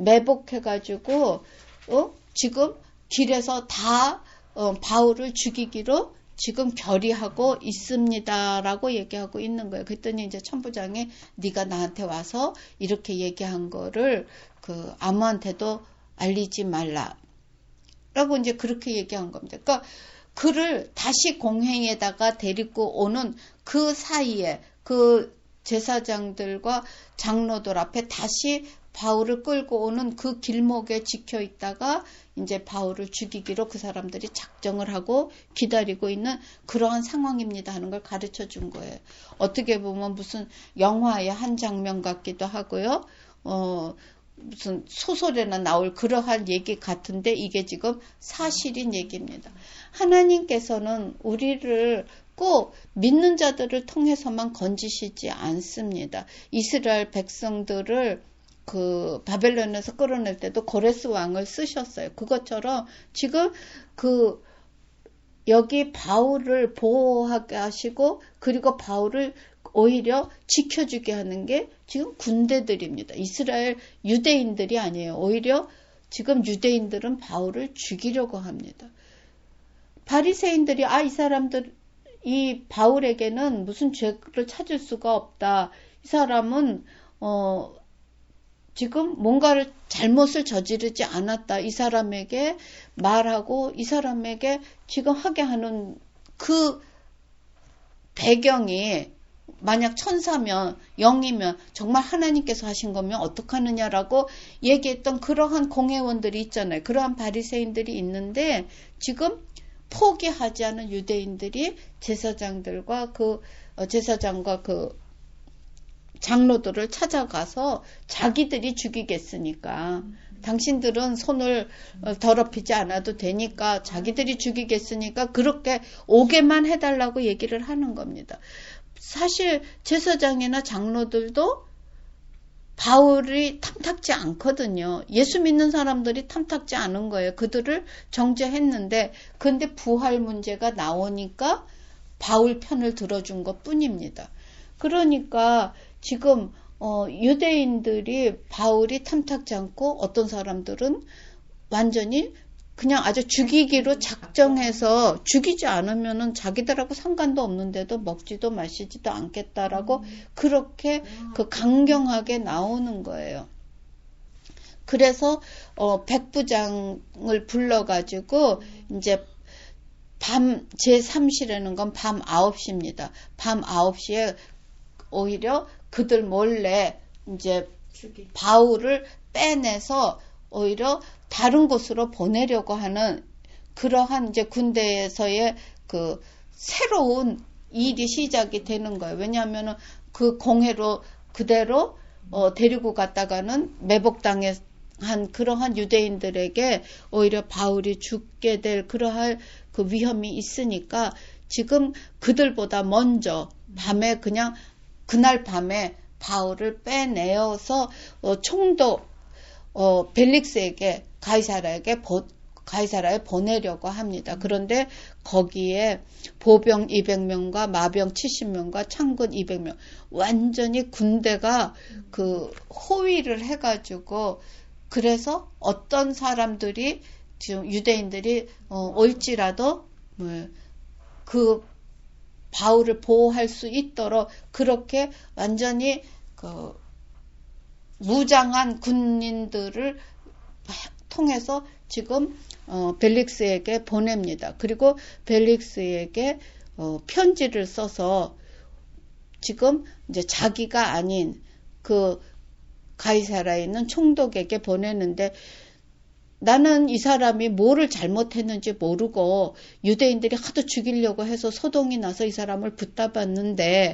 매복해가지고 어 지금 길에서 다 어, 바울을 죽이기로 지금 결의하고 있습니다라고 얘기하고 있는 거예요. 그랬더니 이제 천부장이 네가 나한테 와서 이렇게 얘기한 거를 그 아무한테도 알리지 말라라고 이제 그렇게 얘기한 겁니다. 그러니까 그를 다시 공회에다가 데리고 오는 그 사이에 그 제사장들과 장로들 앞에 다시 바울을 끌고 오는 그 길목에 지켜 있다가 이제 바울을 죽이기로 그 사람들이 작정을 하고 기다리고 있는 그러한 상황입니다 하는 걸 가르쳐 준 거예요. 어떻게 보면 무슨 영화의 한 장면 같기도 하고요. 어, 무슨 소설에나 나올 그러한 얘기 같은데 이게 지금 사실인 얘기입니다. 하나님께서는 우리를 꼭 믿는 자들을 통해서만 건지시지 않습니다. 이스라엘 백성들을 그 바벨론에서 끌어낼 때도 고레스 왕을 쓰셨어요. 그것처럼 지금 그 여기 바울을 보호하게 하시고 그리고 바울을 오히려 지켜주게 하는 게 지금 군대들입니다. 이스라엘 유대인들이 아니에요. 오히려 지금 유대인들은 바울을 죽이려고 합니다. 바리새인들이 아, 이 사람들 이 바울에게는 무슨 죄를 찾을 수가 없다. 이 사람은 어 지금 뭔가를 잘못을 저지르지 않았다. 이 사람에게 말하고 이 사람에게 지금 하게 하는 그 배경이 만약 천사면 영이면 정말 하나님께서 하신 거면 어떡하느냐라고 얘기했던 그러한 공회원들이 있잖아요. 그러한 바리새인들이 있는데 지금 포기하지 않은 유대인들이 제사장들과 그 제사장과 그 장로들을 찾아가서 자기들이 죽이겠으니까 당신들은 손을 더럽히지 않아도 되니까 자기들이 죽이겠으니까 그렇게 오게만 해달라고 얘기를 하는 겁니다. 사실 제사장이나 장로들도 바울이 탐탁지 않거든요. 예수 믿는 사람들이 탐탁지 않은 거예요. 그들을 정죄했는데 근데 부활 문제가 나오니까 바울 편을 들어준 것 뿐입니다. 그러니까 지금 어, 유대인들이 바울이 탐탁지 않고 어떤 사람들은 완전히 그냥 아주 죽이기로 작정해서 죽이지 않으면은 자기들하고 상관도 없는데도 먹지도 마시지도 않겠다라고 음. 그렇게 그 강경하게 나오는 거예요. 그래서 어, 백부장을 불러가지고 이제 밤 제삼 시라는 건 밤 아홉 시입니다. 밤 아홉 시에 오히려 그들 몰래 이제 죽이. 바울을 빼내서 오히려 다른 곳으로 보내려고 하는 그러한 이제 군대에서의 그 새로운 일이 시작이 되는 거예요. 왜냐하면은 그 공회로 그대로 어, 데리고 갔다가는 매복당한 그러한 유대인들에게 오히려 바울이 죽게 될 그러한 그 위험이 있으니까 지금 그들보다 먼저 밤에 그냥 그날 밤에 바울을 빼내어서 어, 총독 어, 벨릭스에게 가이사라에게 보, 가이사라에 보내려고 합니다. 그런데 거기에 보병 이백 명과 마병 칠십 명과 창군 이백 명 완전히 군대가 그 호위를 해가지고 그래서 어떤 사람들이 지금 유대인들이 어, 올지라도 뭐, 그 바울을 보호할 수 있도록 그렇게 완전히 그 무장한 군인들을 통해서 지금 어, 벨릭스에게 보냅니다. 그리고 벨릭스에게 어, 편지를 써서 지금 이제 자기가 아닌 그 가이사라에 있는 총독에게 보내는데 나는 이 사람이 뭐를 잘못했는지 모르고 유대인들이 하도 죽이려고 해서 소동이 나서 이 사람을 붙잡았는데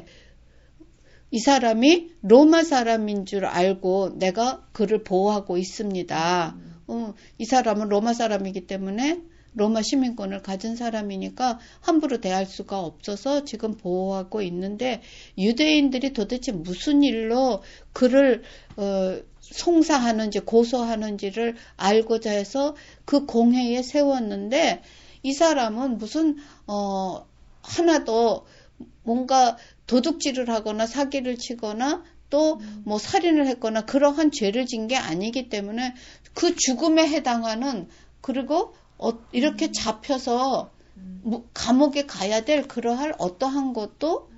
이 사람이 로마 사람인 줄 알고 내가 그를 보호하고 있습니다. 어, 이 사람은 로마 사람이기 때문에 로마 시민권을 가진 사람이니까 함부로 대할 수가 없어서 지금 보호하고 있는데 유대인들이 도대체 무슨 일로 그를 어, 송사하는지 고소하는지를 알고자 해서 그 공회에 세웠는데 이 사람은 무슨 어, 하나도 뭔가 도둑질을 하거나 사기를 치거나 또 뭐 살인을 했거나 그러한 죄를 진 게 아니기 때문에 그 죽음에 해당하는 그리고 어, 이렇게 잡혀서 감옥에 가야 될 그러할 어떠한 것도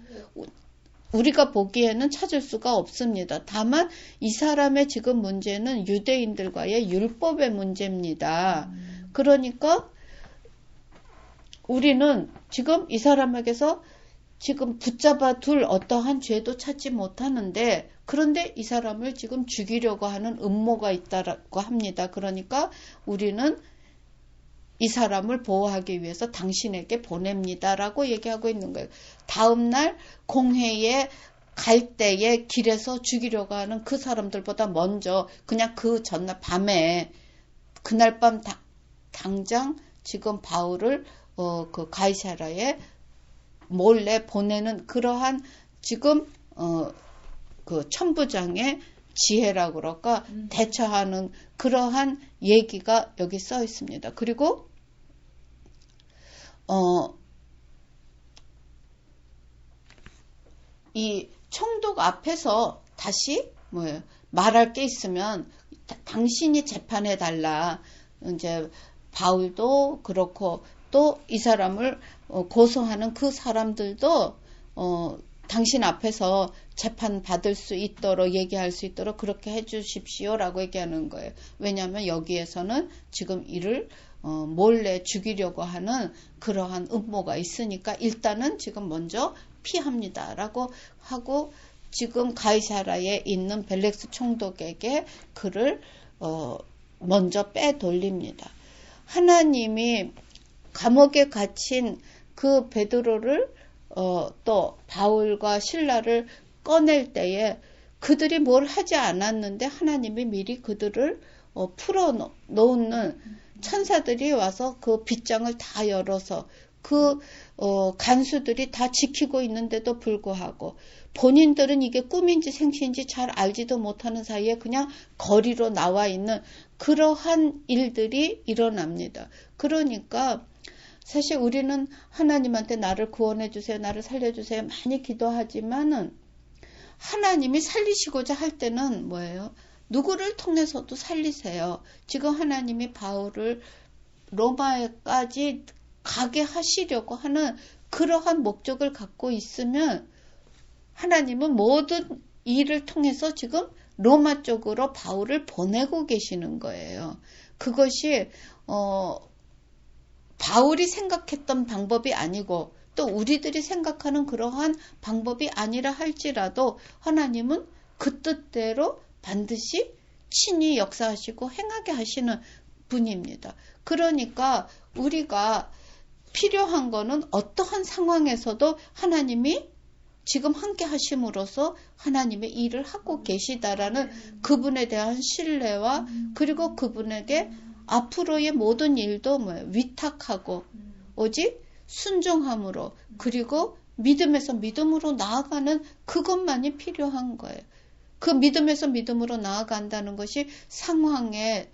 우리가 보기에는 찾을 수가 없습니다. 다만 이 사람의 지금 문제는 유대인들과의 율법의 문제입니다. 그러니까 우리는 지금 이 사람에게서 지금 붙잡아 둘 어떠한 죄도 찾지 못하는데 그런데 이 사람을 지금 죽이려고 하는 음모가 있다고 합니다. 그러니까 우리는 이 사람을 보호하기 위해서 당신에게 보냅니다라고 얘기하고 있는 거예요. 다음 날 공회에 갈 때에 길에서 죽이려고 하는 그 사람들보다 먼저 그냥 그 전날 밤에 그날 밤 다, 당장 지금 바울을 어, 그 가이사라에 몰래 보내는 그러한 지금 어, 그 천부장의 지혜라고 그럴까 음. 대처하는 그러한 얘기가 여기 써 있습니다. 그리고 어, 이 총독 앞에서 다시 뭐예요? 말할 게 있으면 당신이 재판해 달라. 이제 바울도 그렇고 또 이 사람을 고소하는 그 사람들도 어, 당신 앞에서 재판 받을 수 있도록 얘기할 수 있도록 그렇게 해주십시오라고 얘기하는 거예요. 왜냐하면 여기에서는 지금 이를 어, 몰래 죽이려고 하는 그러한 음모가 있으니까 일단은 지금 먼저 피합니다라고 하고 지금 가이사라에 있는 벨렉스 총독에게 그를 어, 먼저 빼돌립니다. 하나님이 감옥에 갇힌 그 베드로를 어, 또 바울과 실라를 꺼낼 때에 그들이 뭘 하지 않았는데 하나님이 미리 그들을 어, 풀어 놓는 천사들이 와서 그 빗장을 다 열어서 그 어, 간수들이 다 지키고 있는데도 불구하고 본인들은 이게 꿈인지 생시인지 잘 알지도 못하는 사이에 그냥 거리로 나와 있는 그러한 일들이 일어납니다. 그러니까 사실 우리는 하나님한테 나를 구원해 주세요, 나를 살려주세요 많이 기도하지만은 하나님이 살리시고자 할 때는 뭐예요? 누구를 통해서도 살리세요. 지금 하나님이 바울을 로마에까지 가게 하시려고 하는 그러한 목적을 갖고 있으면 하나님은 모든 일을 통해서 지금 로마 쪽으로 바울을 보내고 계시는 거예요. 그것이 어, 바울이 생각했던 방법이 아니고 또 우리들이 생각하는 그러한 방법이 아니라 할지라도 하나님은 그 뜻대로 반드시 친히 역사하시고 행하게 하시는 분입니다. 그러니까 우리가 필요한 거는 어떠한 상황에서도 하나님이 지금 함께 하심으로써 하나님의 일을 하고 계시다라는 그분에 대한 신뢰와 그리고 그분에게 앞으로의 모든 일도 뭐예요? 위탁하고 오직 순종함으로 그리고 믿음에서 믿음으로 나아가는 그것만이 필요한 거예요. 그 믿음에서 믿음으로 나아간다는 것이 상황에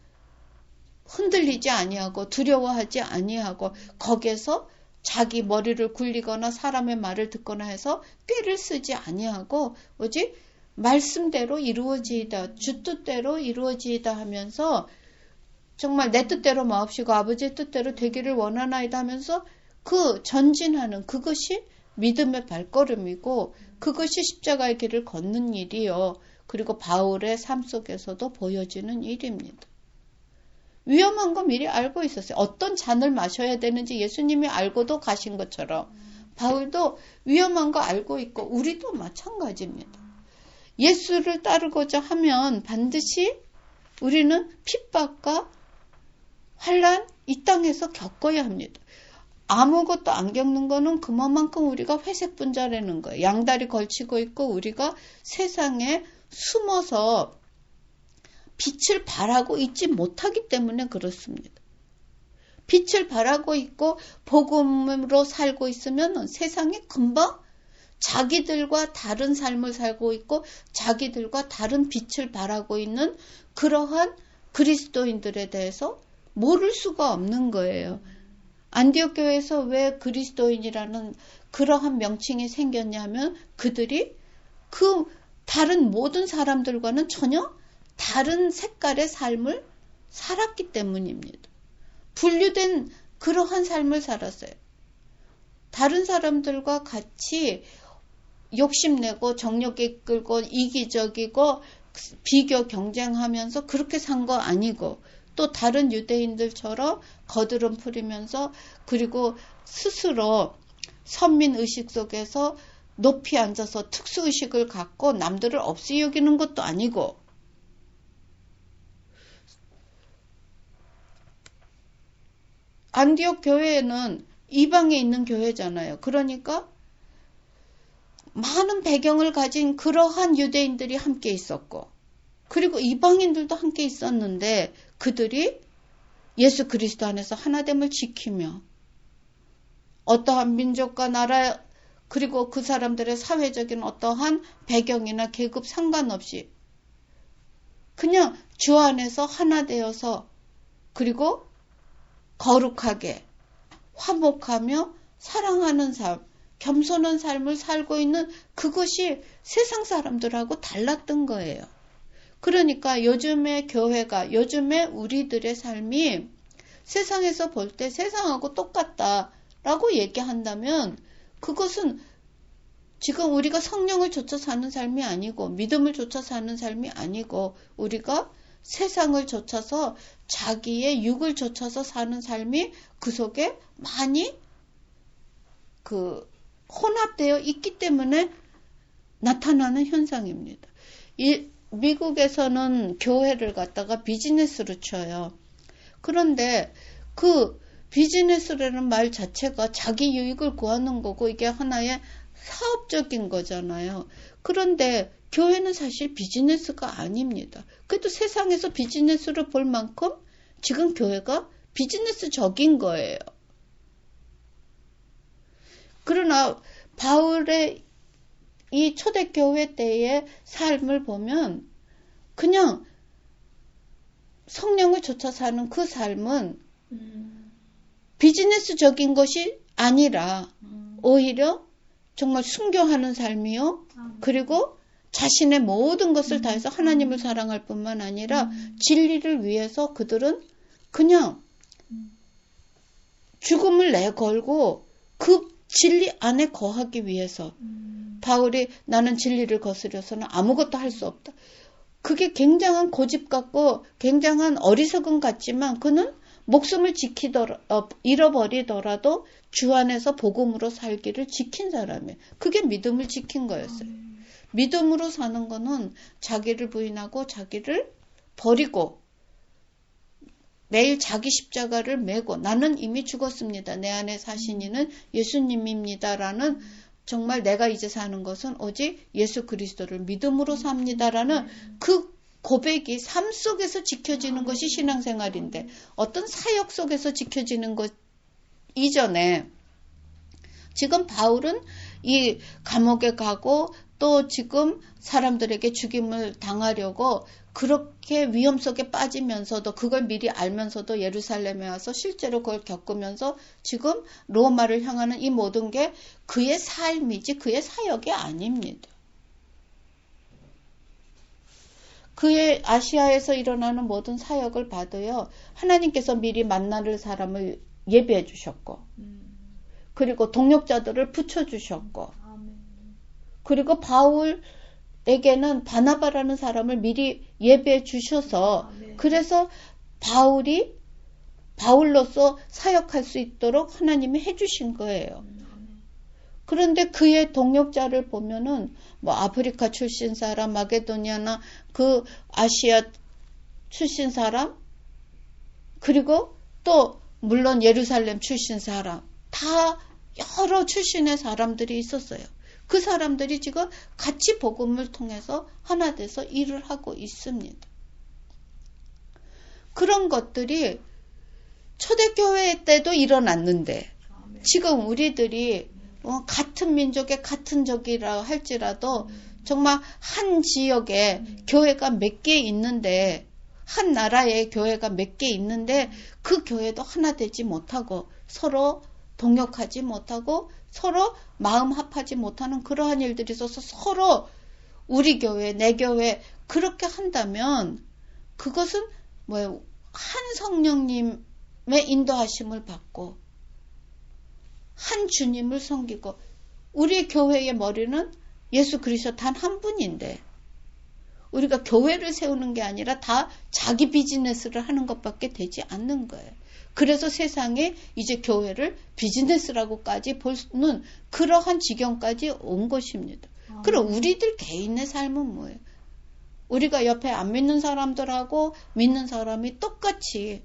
흔들리지 아니하고 두려워하지 아니하고 거기에서 자기 머리를 굴리거나 사람의 말을 듣거나 해서 꾀를 쓰지 아니하고 오직 말씀대로 이루어지이다. 주 뜻대로 이루어지이다 하면서 정말 내 뜻대로 마옵시고 아버지의 뜻대로 되기를 원하나이다 하면서 그 전진하는 그것이 믿음의 발걸음이고 그것이 십자가의 길을 걷는 일이요. 그리고 바울의 삶 속에서도 보여지는 일입니다. 위험한 거 미리 알고 있었어요. 어떤 잔을 마셔야 되는지 예수님이 알고도 가신 것처럼 바울도 위험한 거 알고 있고 우리도 마찬가지입니다. 예수를 따르고자 하면 반드시 우리는 핍박과 환난 이 땅에서 겪어야 합니다. 아무것도 안 겪는 거는 그만큼 우리가 회색 분자라는 거예요. 양다리 걸치고 있고 우리가 세상에 숨어서 빛을 발하고 있지 못하기 때문에 그렇습니다. 빛을 발하고 있고 복음으로 살고 있으면 세상이 금방 자기들과 다른 삶을 살고 있고 자기들과 다른 빛을 발하고 있는 그러한 그리스도인들에 대해서 모를 수가 없는 거예요. 안디옥 교회에서 왜 그리스도인이라는 그러한 명칭이 생겼냐면 그들이 그 다른 모든 사람들과는 전혀 다른 색깔의 삶을 살았기 때문입니다. 분류된 그러한 삶을 살았어요. 다른 사람들과 같이 욕심내고 정욕에 끌고 이기적이고 비교 경쟁하면서 그렇게 산 거 아니고 또 다른 유대인들처럼 거드름 부리면서 그리고 스스로 선민의식 속에서 높이 앉아서 특수의식을 갖고 남들을 없이 여기는 것도 아니고 안디옥 교회는 이방에 있는 교회잖아요. 그러니까 많은 배경을 가진 그러한 유대인들이 함께 있었고 그리고 이방인들도 함께 있었는데 그들이 예수 그리스도 안에서 하나됨을 지키며 어떠한 민족과 나라 그리고 그 사람들의 사회적인 어떠한 배경이나 계급 상관없이 그냥 주 안에서 하나 되어서 그리고 거룩하게 화목하며 사랑하는 삶, 겸손한 삶을 살고 있는 그것이 세상 사람들하고 달랐던 거예요. 그러니까 요즘의 교회가, 요즘의 우리들의 삶이 세상에서 볼 때 세상하고 똑같다라고 얘기한다면 그것은 지금 우리가 성령을 좇아 사는 삶이 아니고 믿음을 좇아 사는 삶이 아니고 우리가 세상을 좇아서 자기의 육을 좇아서 사는 삶이 그 속에 많이 그 혼합되어 있기 때문에 나타나는 현상입니다. 이 미국에서는 교회를 갖다가 비즈니스로 쳐요. 그런데 그 비즈니스라는 말 자체가 자기 유익을 구하는 거고 이게 하나의 사업적인 거잖아요. 그런데 교회는 사실 비즈니스가 아닙니다. 그래도 세상에서 비즈니스를 볼 만큼 지금 교회가 비즈니스적인 거예요. 그러나 바울의 이 초대교회 때의 삶을 보면 그냥 성령을 좇아 사는 그 삶은 음. 비즈니스적인 것이 아니라 음. 오히려 정말 순교하는 삶이요. 음. 그리고 자신의 모든 것을 음. 다해서 하나님을 사랑할 뿐만 아니라 음. 진리를 위해서 그들은 그냥 음. 죽음을 내걸고 그 진리 안에 거하기 위해서 음. 바울이 나는 진리를 거스려서는 아무것도 할 수 없다. 그게 굉장한 고집 같고 굉장한 어리석음 같지만 그는 목숨을 지키더라, 어, 잃어버리더라도 주 안에서 복음으로 살기를 지킨 사람이에요. 그게 믿음을 지킨 거였어요. 음. 믿음으로 사는 거는 자기를 부인하고 자기를 버리고 매일 자기 십자가를 메고 나는 이미 죽었습니다. 내 안에 사신 이는 예수님입니다라는 정말 내가 이제 사는 것은 오직 예수 그리스도를 믿음으로 삽니다라는 그 고백이 삶 속에서 지켜지는 것이 신앙생활인데 어떤 사역 속에서 지켜지는 것 이전에 지금 바울은 이 감옥에 가고 또 지금 사람들에게 죽임을 당하려고 그렇게 위험 속에 빠지면서도 그걸 미리 알면서도 예루살렘에 와서 실제로 그걸 겪으면서 지금 로마를 향하는 이 모든 게 그의 삶이지 그의 사역이 아닙니다. 그의 아시아에서 일어나는 모든 사역을 봐도요. 하나님께서 미리 만날 사람을 예비해 주셨고 그리고 동역자들을 붙여주셨고 그리고 바울에게는 바나바라는 사람을 미리 예배해 주셔서 그래서 바울이 바울로서 사역할 수 있도록 하나님이 해주신 거예요. 그런데 그의 동역자를 보면은 뭐 아프리카 출신 사람, 마게도니아나 그 아시아 출신 사람, 그리고 또 물론 예루살렘 출신 사람, 다 여러 출신의 사람들이 있었어요. 그 사람들이 지금 같이 복음을 통해서 하나 돼서 일을 하고 있습니다. 그런 것들이 초대교회 때도 일어났는데 지금 우리들이 어, 같은 민족의 같은 적이라 할지라도 정말 한 지역에 교회가 몇 개 있는데 한 나라에 교회가 몇 개 있는데 그 교회도 하나 되지 못하고 서로 동역하지 못하고 서로 마음 합하지 못하는 그러한 일들이 있어서 서로 우리 교회, 내 교회 그렇게 한다면 그것은 뭐예요? 한 성령님의 인도하심을 받고 한 주님을 섬기고 우리 교회의 머리는 예수 그리스도 단 한 분인데 우리가 교회를 세우는 게 아니라 다 자기 비즈니스를 하는 것밖에 되지 않는 거예요. 그래서 세상에 이제 교회를 비즈니스라고까지 보는 그러한 지경까지 온 것입니다. 아, 그럼 우리들 개인의 삶은 뭐예요? 우리가 옆에 안 믿는 사람들하고 믿는 사람이 똑같이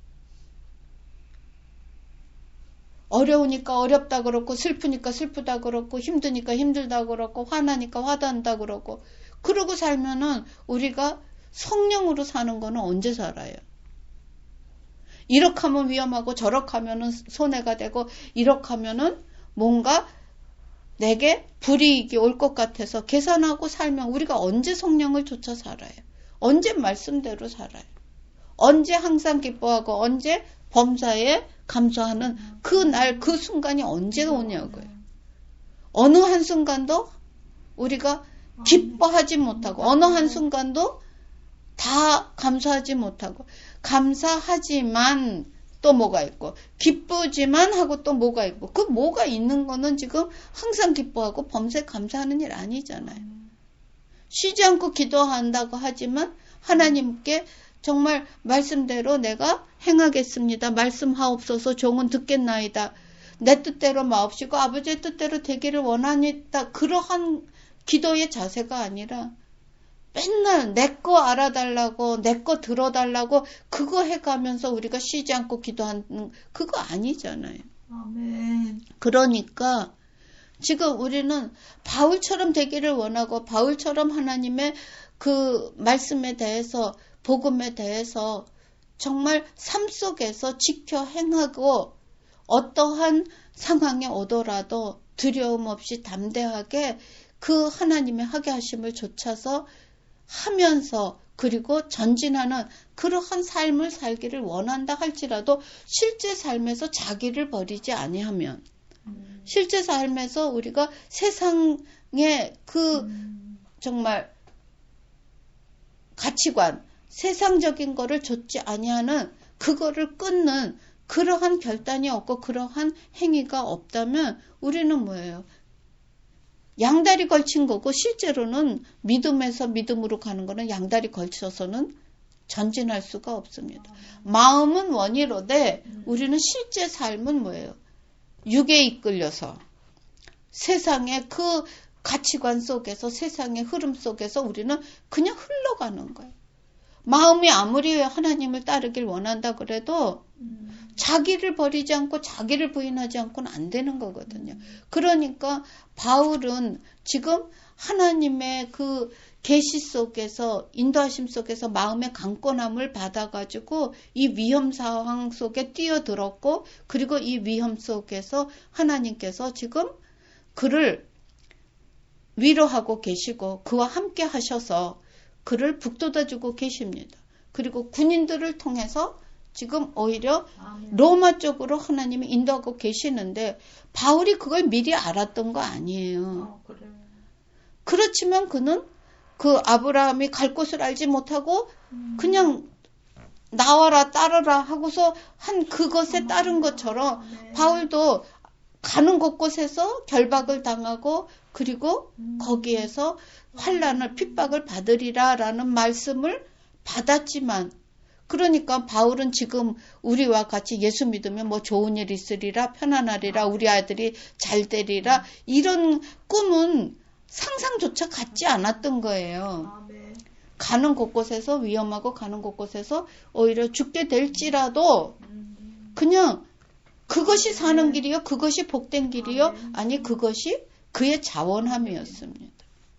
어려우니까 어렵다 그렇고 슬프니까 슬프다 그렇고 힘드니까 힘들다 그렇고 화나니까 화난다 그렇고 그러고 살면은 우리가 성령으로 사는 거는 언제 살아요? 이렇게 하면 위험하고 저렇게 하면은 손해가 되고 이렇게 하면은 뭔가 내게 불이익이 올 것 같아서 계산하고 살면 우리가 언제 성령을 쫓아 살아요? 언제 말씀대로 살아요? 언제 항상 기뻐하고 언제 범사에 감사하는 그 날, 그 순간이 언제 오냐고요. 어느 한순간도 우리가 기뻐하지 못하고 어느 한순간도 다 감사하지 못하고, 감사하지만 또 뭐가 있고, 기쁘지만 하고 또 뭐가 있고, 그 뭐가 있는 거는 지금 항상 기뻐하고 범사에 감사하는 일 아니잖아요. 쉬지 않고 기도한다고 하지만 하나님께 정말 말씀대로 내가 행하겠습니다. 말씀하옵소서. 종은 듣겠나이다. 내 뜻대로 마옵시고 아버지의 뜻대로 되기를 원하니다. 그러한 기도의 자세가 아니라 맨날 내 거 알아달라고, 내 거 들어달라고 그거 해가면서 우리가 쉬지 않고 기도하는 그거 아니잖아요. 아멘. 그러니까 지금 우리는 바울처럼 되기를 원하고 바울처럼 하나님의 그 말씀에 대해서, 복음에 대해서 정말 삶 속에서 지켜 행하고 어떠한 상황에 오더라도 두려움 없이 담대하게 그 하나님의 하게 하심을 좇아서 하면서 그리고 전진하는 그러한 삶을 살기를 원한다 할지라도 실제 삶에서 자기를 버리지 아니하면, 음. 실제 삶에서 우리가 세상의 그 음. 정말 가치관, 세상적인 거를 좇지 아니하는 그거를 끊는 그러한 결단이 없고 그러한 행위가 없다면 우리는 뭐예요? 양다리 걸친 거고, 실제로는 믿음에서 믿음으로 가는 거는 양다리 걸쳐서는 전진할 수가 없습니다. 마음은 원이로되 우리는 실제 삶은 뭐예요? 육에 이끌려서 세상의 그 가치관 속에서, 세상의 흐름 속에서 우리는 그냥 흘러가는 거예요. 마음이 아무리 하나님을 따르길 원한다 그래도 음. 자기를 버리지 않고 자기를 부인하지 않고는 안 되는 거거든요. 그러니까 바울은 지금 하나님의 그 계시 속에서, 인도하심 속에서 마음의 강권함을 받아가지고 이 위험 상황 속에 뛰어들었고, 그리고 이 위험 속에서 하나님께서 지금 그를 위로하고 계시고 그와 함께 하셔서 그를 북돋아주고 계십니다. 그리고 군인들을 통해서 지금 오히려 로마 쪽으로 하나님이 인도하고 계시는데 바울이 그걸 미리 알았던 거 아니에요. 어, 그래. 그렇지만 그는 그 아브라함이 갈 곳을 알지 못하고 음. 그냥 나와라 따르라 하고서 한 그것에 음. 따른 것처럼 네. 바울도 가는 곳곳에서 결박을 당하고 그리고 음. 거기에서 환난을 핍박을 받으리라라는 말씀을 받았지만, 그러니까 바울은 지금 우리와 같이 예수 믿으면 뭐 좋은 일 있으리라, 편안하리라, 우리 아들이 잘 되리라 이런 꿈은 상상조차 갖지 않았던 거예요. 아멘. 가는 곳곳에서 위험하고 가는 곳곳에서 오히려 죽게 될지라도 음. 그냥 그것이 사는 길이요, 그것이 복된 길이요, 아멘. 아니 그것이 그의 자원함이었습니다.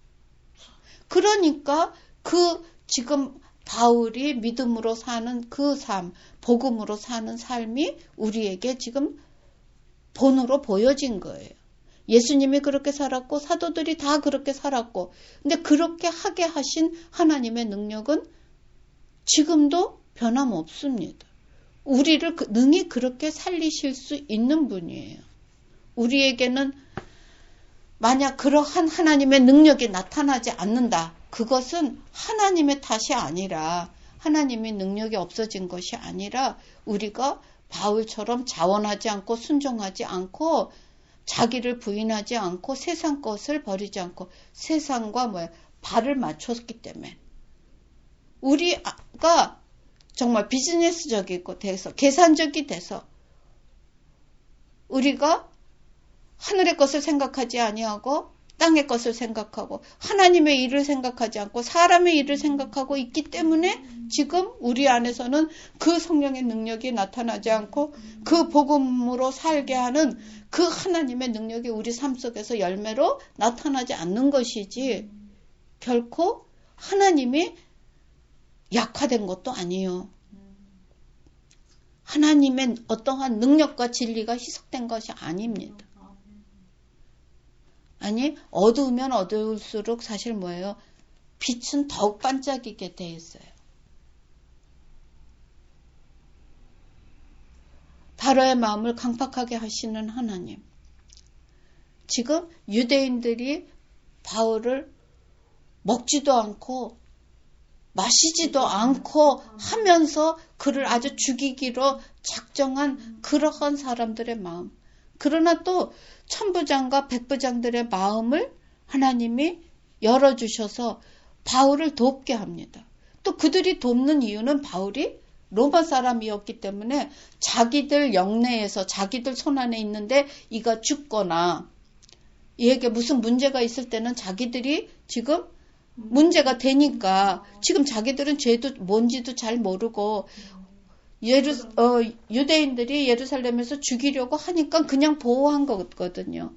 그러니까 그 지금 바울이 믿음으로 사는 그 삶, 복음으로 사는 삶이 우리에게 지금 본으로 보여진 거예요. 예수님이 그렇게 살았고 사도들이 다 그렇게 살았고, 근데 그렇게 하게 하신 하나님의 능력은 지금도 변함없습니다. 우리를 능히 그렇게 살리실 수 있는 분이에요. 우리에게는 만약 그러한 하나님의 능력이 나타나지 않는다. 그것은 하나님의 탓이 아니라, 하나님의 능력이 없어진 것이 아니라 우리가 바울처럼 자원하지 않고 순종하지 않고 자기를 부인하지 않고 세상 것을 버리지 않고 세상과 뭐야 발을 맞췄기 때문에 우리가 정말 비즈니스적이고 돼서 계산적이 돼서 우리가 하늘의 것을 생각하지 아니하고 땅의 것을 생각하고 하나님의 일을 생각하지 않고 사람의 일을 생각하고 있기 때문에 지금 우리 안에서는 그 성령의 능력이 나타나지 않고 그 복음으로 살게 하는 그 하나님의 능력이 우리 삶 속에서 열매로 나타나지 않는 것이지, 결코 하나님이 약화된 것도 아니에요. 하나님의 어떠한 능력과 진리가 희석된 것이 아닙니다. 아니, 어두우면 어두울수록 사실 뭐예요? 빛은 더욱 반짝이게 돼 있어요. 바로의 마음을 강팍하게 하시는 하나님. 지금 유대인들이 바울을 먹지도 않고 마시지도 않고 하면서 그를 아주 죽이기로 작정한 그러한 사람들의 마음. 그러나 또 천부장과 백부장들의 마음을 하나님이 열어주셔서 바울을 돕게 합니다. 또 그들이 돕는 이유는 바울이 로마 사람이었기 때문에 자기들 영내에서 자기들 손안에 있는데 이가 죽거나 이에게 무슨 문제가 있을 때는 자기들이 지금 문제가 되니까 지금 자기들은 죄도 뭔지도 잘 모르고 예루, 어, 유대인들이 예루살렘에서 죽이려고 하니까 그냥 보호한 거거든요.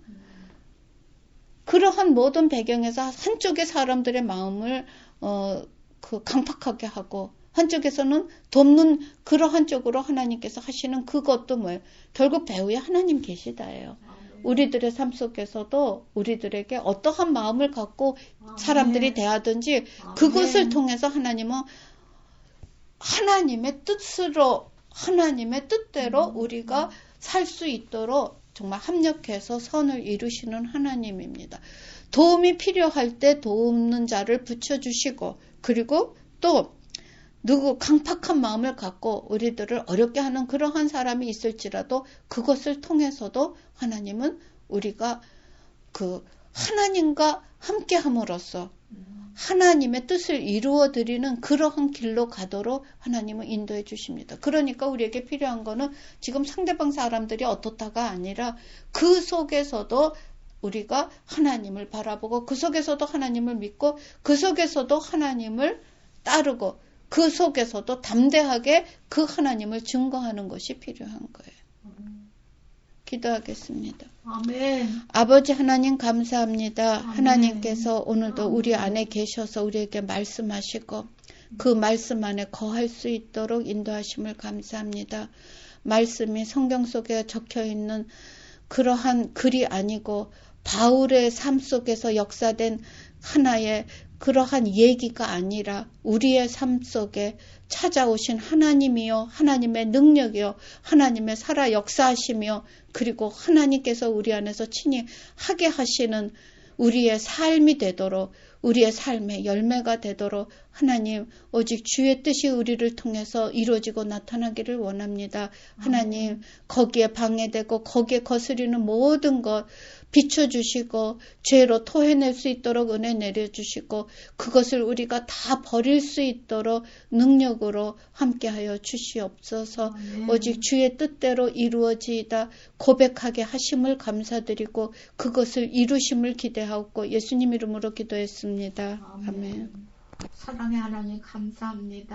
그러한 모든 배경에서 한쪽의 사람들의 마음을 어, 그 강팍하게 하고 한쪽에서는 돕는 그러한 쪽으로 하나님께서 하시는 그것도 뭐예요? 결국 배후에 하나님 계시다예요. 우리들의 삶 속에서도 우리들에게 어떠한 마음을 갖고 사람들이 대하든지 그것을 통해서 하나님은 하나님의 뜻으로 하나님의 뜻대로 우리가 살 수 있도록 정말 합력해서 선을 이루시는 하나님입니다. 도움이 필요할 때 돕는 자를 붙여주시고 그리고 또 누구 강팍한 마음을 갖고 우리들을 어렵게 하는 그러한 사람이 있을지라도 그것을 통해서도 하나님은 우리가 그 하나님과 함께 함으로써 하나님의 뜻을 이루어 드리는 그러한 길로 가도록 하나님은 인도해 주십니다. 그러니까 우리에게 필요한 거는 지금 상대방 사람들이 어떻다가 아니라 그 속에서도 우리가 하나님을 바라보고 그 속에서도 하나님을 믿고 그 속에서도 하나님을 따르고 그 속에서도 담대하게 그 하나님을 증거하는 것이 필요한 거예요. 기도하겠습니다. 아멘. 아버지 하나님 감사합니다. 아멘. 하나님께서 오늘도 아멘. 우리 안에 계셔서 우리에게 말씀하시고 그 말씀 안에 거할 수 있도록 인도하심을 감사합니다. 말씀이 성경 속에 적혀 있는 그러한 글이 아니고 바울의 삶 속에서 역사된 하나의 그러한 얘기가 아니라 우리의 삶 속에 찾아오신 하나님이요 하나님의 능력이요 하나님의 살아 역사하시며 그리고 하나님께서 우리 안에서 친히 하게 하시는 우리의 삶이 되도록 우리의 삶의 열매가 되도록 하나님 오직 주의 뜻이 우리를 통해서 이루어지고 나타나기를 원합니다. 하나님 거기에 방해되고 거기에 거스리는 모든 것 비춰주시고 죄로 토해낼 수 있도록 은혜 내려주시고 그것을 우리가 다 버릴 수 있도록 능력으로 함께하여 주시옵소서. 아멘. 오직 주의 뜻대로 이루어지이다 고백하게 하심을 감사드리고 그것을 이루심을 기대하고 예수님 이름으로 기도했습니다. 아멘. 아멘. 사랑의 하나님 감사합니다.